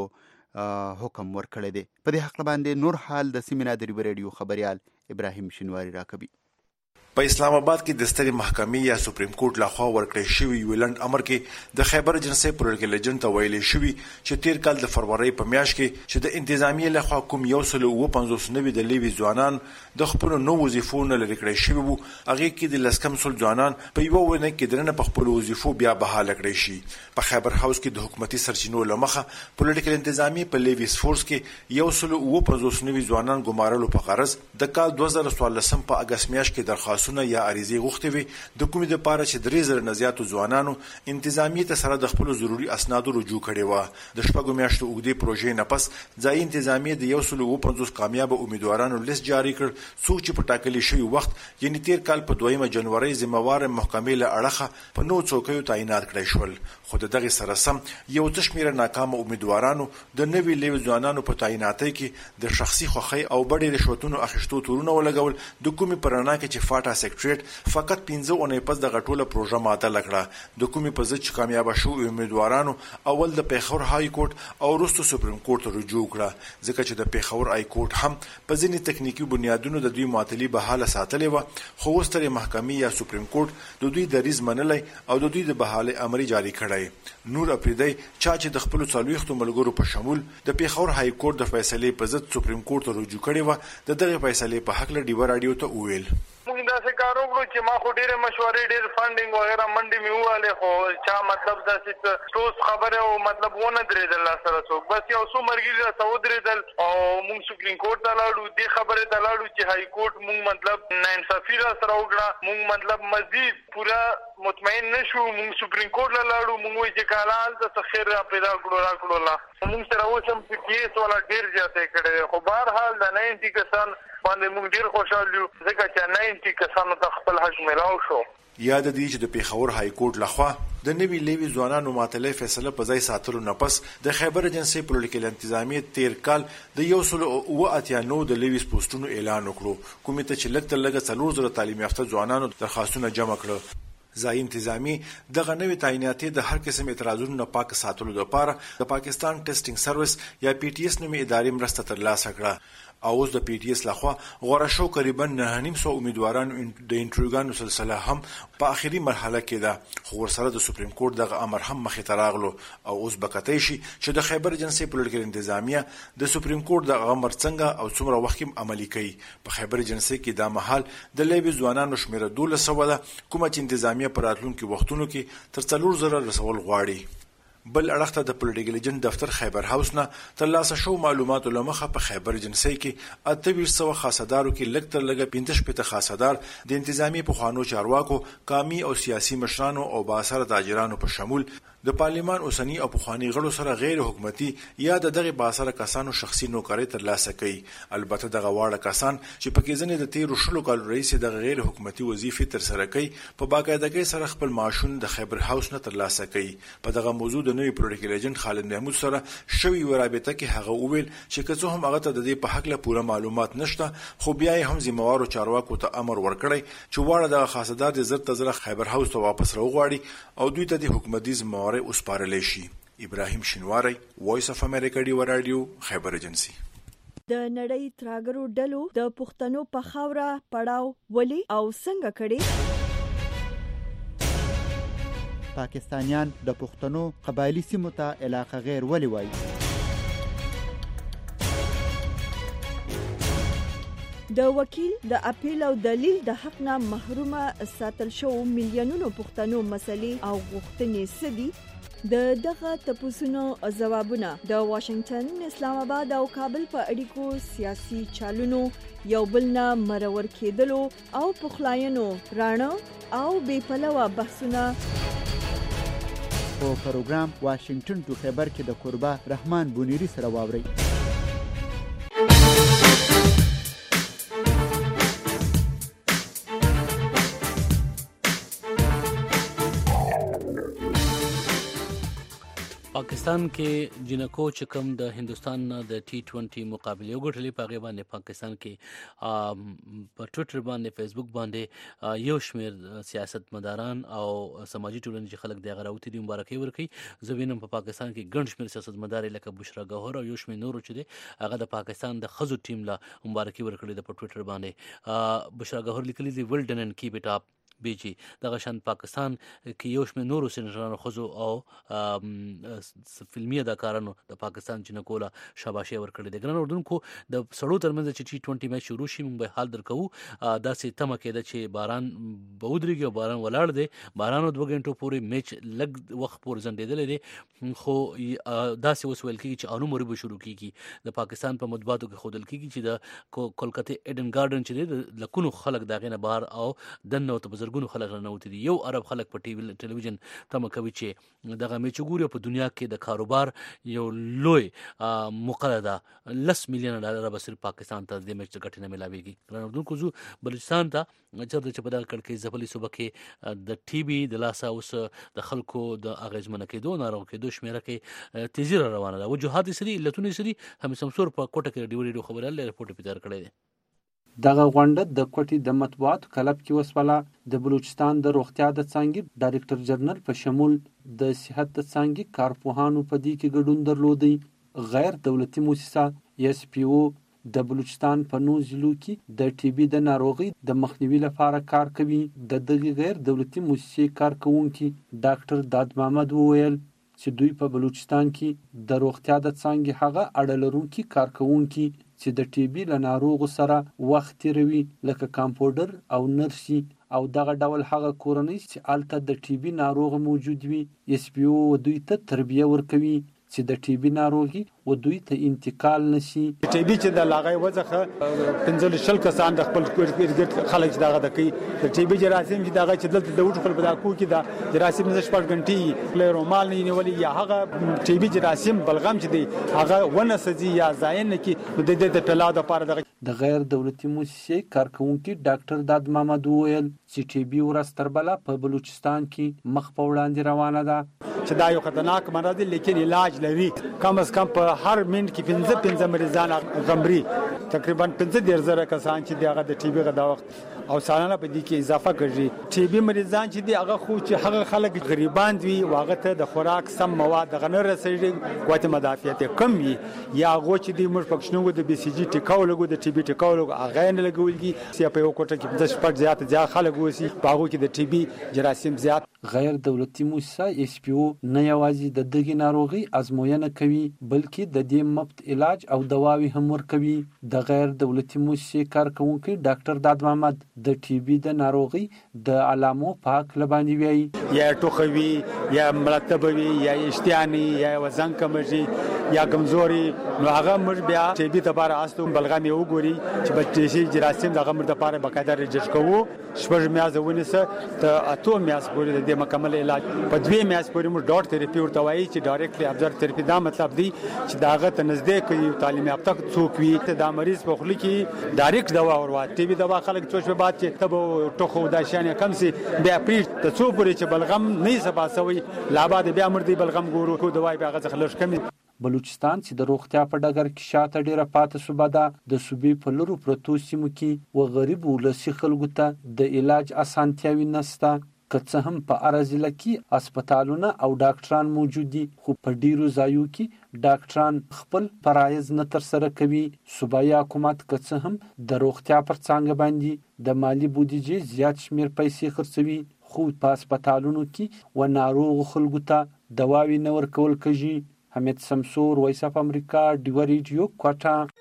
حکم ورکړی دی په دې حق باندې نور حال د سیمینار د ډیو ریډیو خبريال ابراهیم شینواری راکبي په اسلام آباد کې د سترې محکمې یا سپریم کورټ لخوا ورکړی شوی ویلند امر کې د خیبر ایجنسی پولیټیکل ایجنټ ته ویلي شوی چې تیر کال د فروری په میاشت کې چې د انتظامیه لخوا کوم 159 د لیوی ځوانان د خپل نو وظیفو نه لري کړی شوی وو هغه کې د لسکم سل ځوانان په یو ونه کې درنه په خپل وظیفو بیا بحاله کړی شي په خیبر هاوس کې د حکومتي سرچینو لمخه پولیټیکل انتظامیه په لیویس فورس کې 159 ځوانان ګمارلو په غرض د کال 2014 په اگست میاشت کې درخواستونه یا عریضې غوښتي وي د کومې د پاره چې 3000 نه زیاتو ځوانانو انتظامیه ته سره د خپل ضروري اسنادو رجوع کړي و د شپږو میاشتو اوږدې پروژې نه پس ځای انتظامیه د 150 کامیاب امیدوارانو لیست جاری کړ څوک چې په ټاکلي شوی وخت یعنی تیر کال په 2 جنوري ذمہوار محکمې له اړخه په نو څوکیو تعینات کړی شول خو دغه سره سم یو تشمیره ناکام امیدوارانو د نوي لیو ځوانانو په تعیناتۍ کې د شخصي خوخي او بډې رشوتونو اخیستو تورونه ولګول د کومې پرانا کې چې فاټا سیکټریټ فقط 15 اونۍ پس د غټوله پروژه ماته لکړه د کومې په ځکه چې کامیاب شو امیدوارانو اول د پیښور های کورټ او وروسته سپریم کورټ رجوع کړه ځکه چې د پیښور های کورټ هم په ځینې تکنیکی بنیادونو د دوی معطلي بحاله ساتلې و خو وستري محکمې یا سپریم کورټ د دوی د ریز منلای او د دوی د بحاله امر جاری کړی نور اپریدی چا چې د خپل څلويختو ملګرو په شمول د پیښور های کورټ د فیصلې په ضد سپریم کورټ رجوع کړی و د دغه فیصلې په حق له ډیو رادیو ته وویل موږ دا څه کار وکړو چې ما خو ډېرې مشورې ډېر فنډینګ وغیرہ منډې مې ووهلې خو چا مطلب داسې ټوس خبره او مطلب ونه درېدل را سره څوک بس یو څو ملګري راته ودرېدل او موږ سپریم کورټ ته لاړو دې خبرې ته لاړو چې های کورټ موږ مطلب ناانصافي را سره وکړه موږ مطلب مزید پورا مطمئن نشو موږ سپریم کورټ ته لاړو موږ وایي چې کالال ته خیر را پیدا کړو الله موږ سره اوس هم کیس والا ډېر زیاتې کړی خو بهرحال د 90 کسان باندې موږ ډېر خوشحال یو ځکه چې 90 کسانو ته خپل حق ملاو شو یاد دي چې د پیښور های کورټ لخوا د نوي لیوی ځوانانو معطلې فیصله په ځای ساتلو نه پس د خیبر ایجنسی پولیټیکل انتظامیه تیر کال د 189 د لیویس پوسټونو اعلان وکړو کومې ته چې لږ تر لږه 4000 تعلیم یافته ځوانانو درخواستونه جمع کړل ځایي انتظامی دغه نوې تعیناتي د هر قسم اعتراضونو نه پاک ساتلو لپاره د پاکستان ټیسټینګ سروس یا پی ټی ایس نومي ادارې مرسته ترلاسه کړه او اوس د پی ټی ایس لخوا غوړه شو تقریبا 9.5 امیدوارانو د انټروګانو سلسله هم په اخري مرحله کې ده خو ورسره د سپریم کورټ دغه امر هم مخې ته راغلو او اوس بکتای شي چې د خیبر ایجنسی پولیټیکل انتظامیه د سپریم کورټ د امر څنګه او څومره وخت عملي کوي په خیبر ایجنسی کې دا مهال د لیبي ځوانانو شمیره 1200 ده کومه چې انتظامیه پر راتلونکو وختونو کې تر 4,000 رسول غواړي بل اړخته د پولیټیکل ایجنټ دفتر خیبر هاوس نه ترلاسه شو معلوماتو لمخه په خیبر ایجنسی کې 2800 خاصدارو کې لږ تر لږه 15 خاصدار د انتظامی په خوانو چارواکو قومي او سیاسي مشرانو او باثر تاجرانو په شمول د پارلیمان اوسنی او پخوانی غړو سره غیر حکومتي یا دغه باثر کسانو شخصي نوکری ترلاسه کوي البته دغه واړه کسان چې پکې ځنې د 13 کال رئیس د غیر حکومتي وظیفې تر سره کوي په باقاعدګۍ سره خپل معاشونه د خیبر هاوس نه ترلاسه کوي په دغه موضوع د نوې پولیټیکل ایجنټ خالد محمود سره شوی ورابطه کې هغه وویل چې که څه هم هغه ته د دې په حق له پوره معلومات نشته خو بیا هم ذمہوارو چارواکو ته امر ورکړی چې واړه د خاصدار د زر تزره خیبر هاوس ته واپس راوغواړي او دوی ته د حکومتي ذمہوار وسپارل شي ابراهیم شینواری وایس اف امریکا دی رادیو خیبر ایجنسی د نړۍ تراګرو ډلو د پښتنو په خاوره پړاو ولي او څنګه کړي پاکستانیان د پښتنو قبایلی سیمو ته علاقه غیر ولي وایي د وکیل د اپیل او دلیل د حق نه محرومه ساتل شو میلیونونو پښتنو مسلې او غوښتنې سدي د دغه تپوسونو ځوابونه د واشنگټن اسلام آباد او کابل په اړیکو سیاسي چالونو یو بل نه مرور کېدلو او پخلاینو رانه او بې پلوه بحثونه په پروګرام واشنگټن ټو خیبر کې د قربا رحمان بونیری سره واوري پاکستان کې جنکو چې کوم د هندستان نه د T20 مقابله وګټلې په غیبه نه پاکستان کې په ټوئیټر باندې فیسبوک باندې یو شمیر سیاستمداران او سماجی ټولنې چې خلک د غراوتی دي مبارکي ورکړي زوینم په پاکستان کې ګڼ شمیر سیاستمدار لکه بشرا گوهر او یو شمیر نور چې دي هغه د پاکستان د خزو ټیم لا مبارکي ورکړي د په ټوئیټر باندې بشرا گوهر لیکلي دی ویل ډن اینڈ کیپ اټ اپ بیجی دغه شان پاکستان کې یو شمیر نورو سینټرانو خزو او فلمي اداکارانو د پاکستان جنکو لا شاباشي ورکړي د ګران اردوونکو د سړو ترمنځ چې T20 میچ شروع شي موږ به حال درکو دا سي تمه کېده چې باران بودريږي باران ولاړ دی باران 2 غنټو پورې میچ لګ وخت پورې زندېدل دي خو دا سي وسویل کېږي چې انو مری به شروع کیږي د پاکستان په مطبوعاتو کې خودل کېږي چې د کولکته ایډن گارډن چې د لکونو خلک داغه نه بهر او دنه او بزرګونو خلک رانوتی دي یو عرب خلک په ټلویزیون تمه کوي چې دغه میچ ګوري په دنیا کې د کاروبار یو لوی مقرره $10 میلیون به صرف پاکستان ته د میچ ټکټ نه ملاويږي رانوونکو زو بلوچستان ته چې په دغه کړکۍ زپلي صوبه کې د ټي بي د لاسه اوس د خلکو د اغیزمن کېدو ناروغ کېدو شمیره کې تیزی روانه ده وجوهات سری علتونه سری هم سمسور په کوټه کې ډیوري خبره لري رپورټ پیدا کړی دی دغه غونډه د کوټې د مطبوعاتو کلب کې وسوله د بلوچستان د روغتیا د څانګې ډایرکټر جنرال په شمول د صحت د څانګې کارپوهانو په دې کې ګډون درلودي غیر دولتي مؤسسه SPO د بلوچستان په 9 ضلعو کې د ټي بي د ناروغي د مخنیوي لپاره کار کوي د دغه غیر دولتي مؤسسې کارکونکي ډاکټر داد محمد وویل چې دوی په بلوچستان کې د روغتیا د څانګې هغه اړلرونکي کارکونکي چې د ټي بي له ناروغو سره وخت تیروي لکه کمپاوډر او نرسي او دغه ډول هغه کورنۍ چې الته د ټي بي ناروغ موجود وي SPO دوی ته تربیه ورکوي چې د ټي بي ناروغي و دوی ته انتقال نشي ټي بي چې د لاغې وځخه 15 کسان د خپل ګډ خلک دغه د کوي د ټي بي جراثیم چې دغه چې دلته د وټ خپل په داکو کې د جراثیم د شپږ غنټي له رومال نه نیولې یا هغه ټي بي جراثیم بلغم چې دی هغه ونه سزي یا زاین کې د ټلا د پاره د غیر دولتي مؤسسې کارکونکي ډاکټر داد محمد وویل چې ټي بي ورستربله په بلوچستان کې مخ په وړاندې روانه ده چې دا یو خطرناک مرض دی لیکن علاج لري کم از کم په هر منټ کې 15 مریضان غمري تقریبا 15,000 کسان چې دغه د ټي بي غدا وخت او سالانه په دې کې اضافه کړي. ټي بي مریضان چې دی هغه خو چې هغه خلک غریبان دي واغه ته د خوراک سم مواد غنه رسېږي قوت مدافعت کم وي یا هغه چې دی موږ پښنو د بي سي جي ټیکاو لګو د ټي بي ټیکاو لګو هغه نه لګولږي سی په یو کوټه کې 10 پټ زیات خلک وسی په هغه کې د ټي بي جراثیم زیات. غیر دولتي موسسه اس پی او نه یوازې د دغه ناروغي ازموینه کوي بلکې د دې مفت علاج او دواوی هم ورکوي. د غیر دولتي موسسې کارکونکي ډاکټر داد محمد د ټي بي د ناروغي د علامو پاک لباندې وی یا ټوخوي یا مرتبوي یا اشتیاني یا وزن کمږي یا کمزوري نو هغه مر بیا ټي بي لپاره استو بلغم یو ګوري چې بچي جراثیم دغه مر لپاره باقاعده ريجسټر کوو شپږ میاشتې ونیسه ته اته میاشتې پورې د مکمل علاج په 2 میاشتې پورې موږ ډاټ تھراپي ورته وایي چې ډایرکټلی ابزرو تھراپي دا مطلب دی چې داغه ته نږدې کوي تعلیم یافته څوک وي دا مریض په خله کې ډایرکټ دوا ورواته ټي بي دوا خلک څو شپه بعد چې تبو ټوخو دا شان کم سي بیا پیټ ته څو پورې چې بلغم نه سبا سوي لا بعد بیا مردي بلغم ګورو کو دواي بیا غځ خلش کمی. بلوچستان چې د روغتیا په ډګر کې شاته ډیره پاتې صوبه ده د صوبې په لورو پروتو سیمو کې و غریب ولسی خلکو ته د علاج اسانتیاوي نشته. که څه هم په ارزله کې هسپتالونه او ډاکټران موجود دي خو په ډیرو ځایو کې ډاکټران خپل فرایض نه تر سره کوي. صوبایي حکومت که څه هم د روغتیا پر څانګه باندې د مالی بودیجې زیات شمیر پیسې خرڅوي خو په هسپتالونو کې و ناروغ خلکو ته دواوی نه ورکول کېږي. حمید سمسور، وایس اف امریکا، ډیوه ریډیو، کوټه.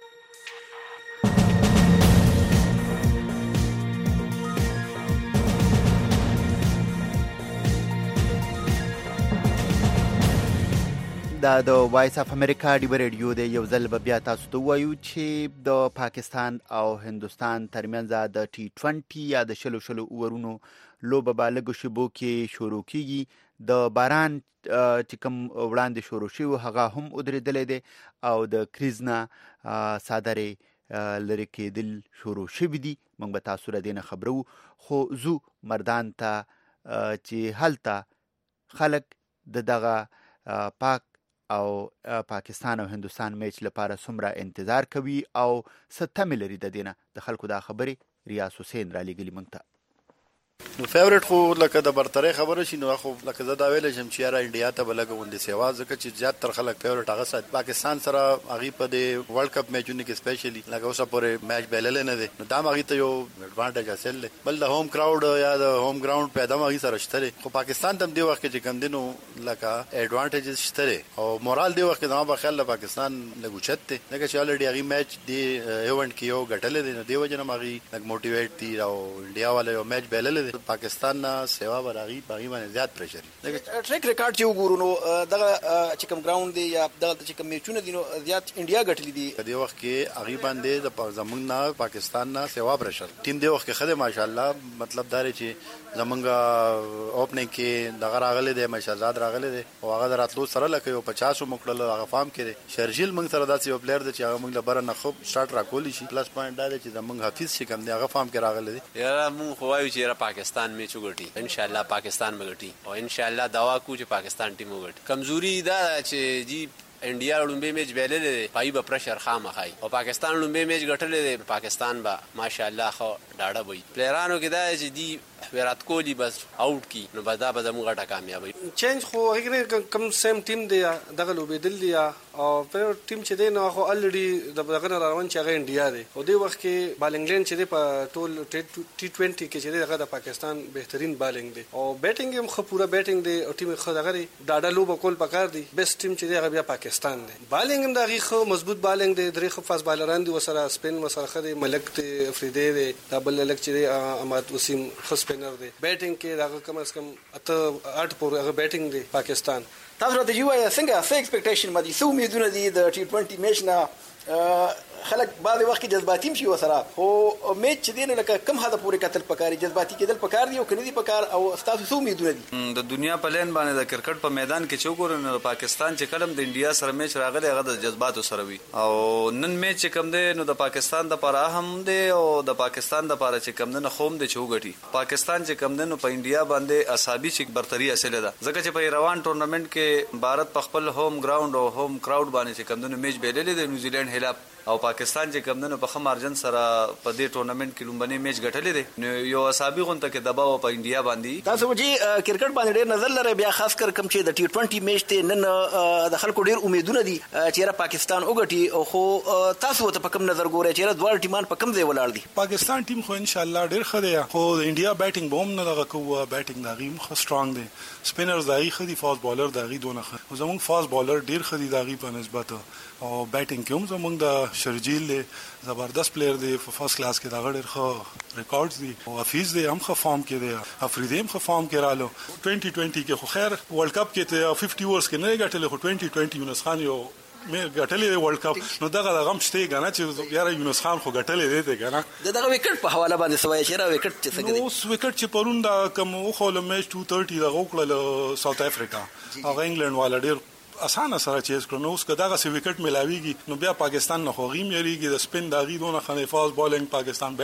دا د وایس اف امریکا ډیوه ریډیو د یو ځل بیا تاسو ته وایو چې د پاکستان او هندستان ترمنځ د ټي 20 یا د شلو اورونو لوبه بالغ شبو کې شروع کیږي. د باران چې کوم وړاندې شروع شو هغه هم ودرېدلې ده او د کریزنا صادرې لری کېدل شروع شوې دي. موږ به تاسو را دینه خبرو خو زو مردان ته چې هلته خلک دغه پاک او پاکستان او هندستان میچ لپاره څومره انتظار کوي او ستمه لري د دینه د خلکو دا خبرې ریاض حسین را لګلی مونږ ته. نو فیورټ خو لکه د برتری خبره شي نو خو لکه زه دا ویل شم چې یاره انډیا ته بلګه وندې سیوا ځکه چې زیات تر خلک فیورټ هغه سات پاکستان سره هغه په د ورلد کپ میچونو کې سپیشلی لکه اوسه پورې میچ بیلل نه دي نو دا هغه ته یو ایڈوانټیج حاصل دی. بل د هوم کراود یا د هوم ګراوند پیدا هغه سره شته خو پاکستان تم دی وخت چې کم دینو لکه ایڈوانټیجز شته او مورال دی وخت دا په خیال پاکستان لګوچت دی لکه چې الریډي هغه میچ دی ایونت کې یو غټل دی نو دی وجه نه هغه لګ موټیویټ دي او انډیا والے یو میچ بیلل پاکستان نه سیوا براغي باغی باندې زیات پریشر لکه ټریک ریکارډ چې وګورو نو دغه چې کوم ګراوند دی یا دغه چې کوم میچونه دي نو زیات انډیا غټلی دي. د وخت کې هغه باندې د زمونږ نه پاکستان نه سیوا پریشر ټیم دی وخت کې خدای ماشاءالله مطلب دار چې زمونږ اوپننګ کې دغه راغله دی مشازاد راغله دی او هغه راتلو سره لکه یو 50 مکړل هغه فارم کې شرجیل موږ سره داسې یو پلیئر دی چې هغه موږ لپاره نه خوب سٹارټ راکولی شي پلس پوینټ دا دی چې زمونږ حفیظ چې کوم دی هغه فارم کې راغله دی یاره موږ خو وایو چې پاکستان میچ وګټي ان شاء الله پاکستان وګټي او ان شاء الله دعا کو چې پاکستان ټیم وګټي. کمزوري دا چې جی انډیا لومبي میچ بیللې دی پای به پرشر خامخای او پاکستان لومبي میچ غټلې دی پاکستان به ماشاءالله خو ډاډه وي پلیرانو کې دا چې دی ویرات کوهلی بس آوټ کی نو بدا به موږ غټه کامیابی چینج خو هغه کم سیم ټیم دی دغه لوبي دل دی او په ټیم چې دی نو خو الریډي دغه روان چې هغه انډیا دی او دی وخت کې بالنګلند چې دی په ټول ټي 20 کې چې دی هغه د پاکستان بهترین بالنګ دی او بیټینګ هم خو پورا بیټینګ دی او ټیم خو دغه ډاډه لوب کول پکار دی بیسټ ټیم چې دی هغه بیا پاکستان دی. بالنګ هم دغه خو مضبوط بالنګ دی درې خو فاست بالران دی وسره سپین وسره خدي ملک ته افریدی دی دبل لک چې دی احمد وسیم خو سپینر دی بیټینګ کې دغه کم از کم اته 8 پور هغه بیټینګ دی پاکستان. تاسو راته یو څنګه څه ایکسپیکټیشن مدي سو امیدونه دي د ټي 20 میچ نه خلک بعد وخت کې جذباتي شي وسره خو میچ چې دین لکه کم هدا پورې قتل پکاري جذباتي کېدل پکار دی او کني دي پکار او تاسو سو امیدونه دي د دنیا په لین باندې د کرکټ په میدان کې چوکور نو پاکستان چې کلم د انډیا سره میچ راغلی هغه د جذباتو سره وي او نن میچ کم دی نو د پاکستان د لپاره هم دی او د پاکستان د لپاره چې کم نه خوم دی چوغټي پاکستان چې کم نو په انډیا باندې اسابي چې برتری حاصل ده ځکه چې په روان ټورنمنت کې بھارت په خپل هوم ګراوند او هوم کراود باندې چې کم نو میچ بیللې د نیوزیلند هلاپ او پاکستان چې کمندونو په خمارجن سره په دې ټورنمنت کې لومبني میچ غټلې دي نو یو اسابي غونته کې دباو په انډیا باندې. تاسو چې کرکټ باندې ډېر نظر لرئ بیا خاص کر کوم چې د ټي 20 میچ ته نن د خلکو ډېر امیدونه دي چې را پاکستان وګټي او خو تاسو ته په کوم نظر ګورئ چې دوه ټیمان په کوم ځای ولاړ دي؟ پاکستان ټیم خو ان شاء الله ډېر ښه دی خو د انډیا بیټینګ به هم نه دغه کوه بیټینګ د هغې خو سترانګ دی سپینرز د هغې ښه دي فاست بالر د هغې دونه ښه زموږ فاست بالر ډېر ښه دي د هغې په نسبت او بیټینګ کې هم زموږ د شرجیل دی زبردست پلیر دی په فرست کلاس کې دا ډېر ښه ریکارډز دي او حفیظ دی هم ښه فارم کې دی افریدی هم ښه فارم کې رالو 2020 کې خو خیر ورلد کپ کې ته 50 اورز کې نه ګټلې خو 2020 یونس خان یو مې ګټلې ورلد کپ نو دغه غم شته کنه چې یاره یونس خان خو ګټلې دی کنه دغه وکټ په حواله باندې سوای چې را وکټ چې څنګه دی اوس وکټ چې پرون دا کوم خو له میچ 230 دغه وکړل ساوث افریقا او انګلند والا ډېر اسانه سره چیز کړو نو اوس کداغه سی وکټ ملاویږي نو بیا پاکستان نه خوغیم یریږي د سپین داغي دونه خنفاز بالینګ پاکستان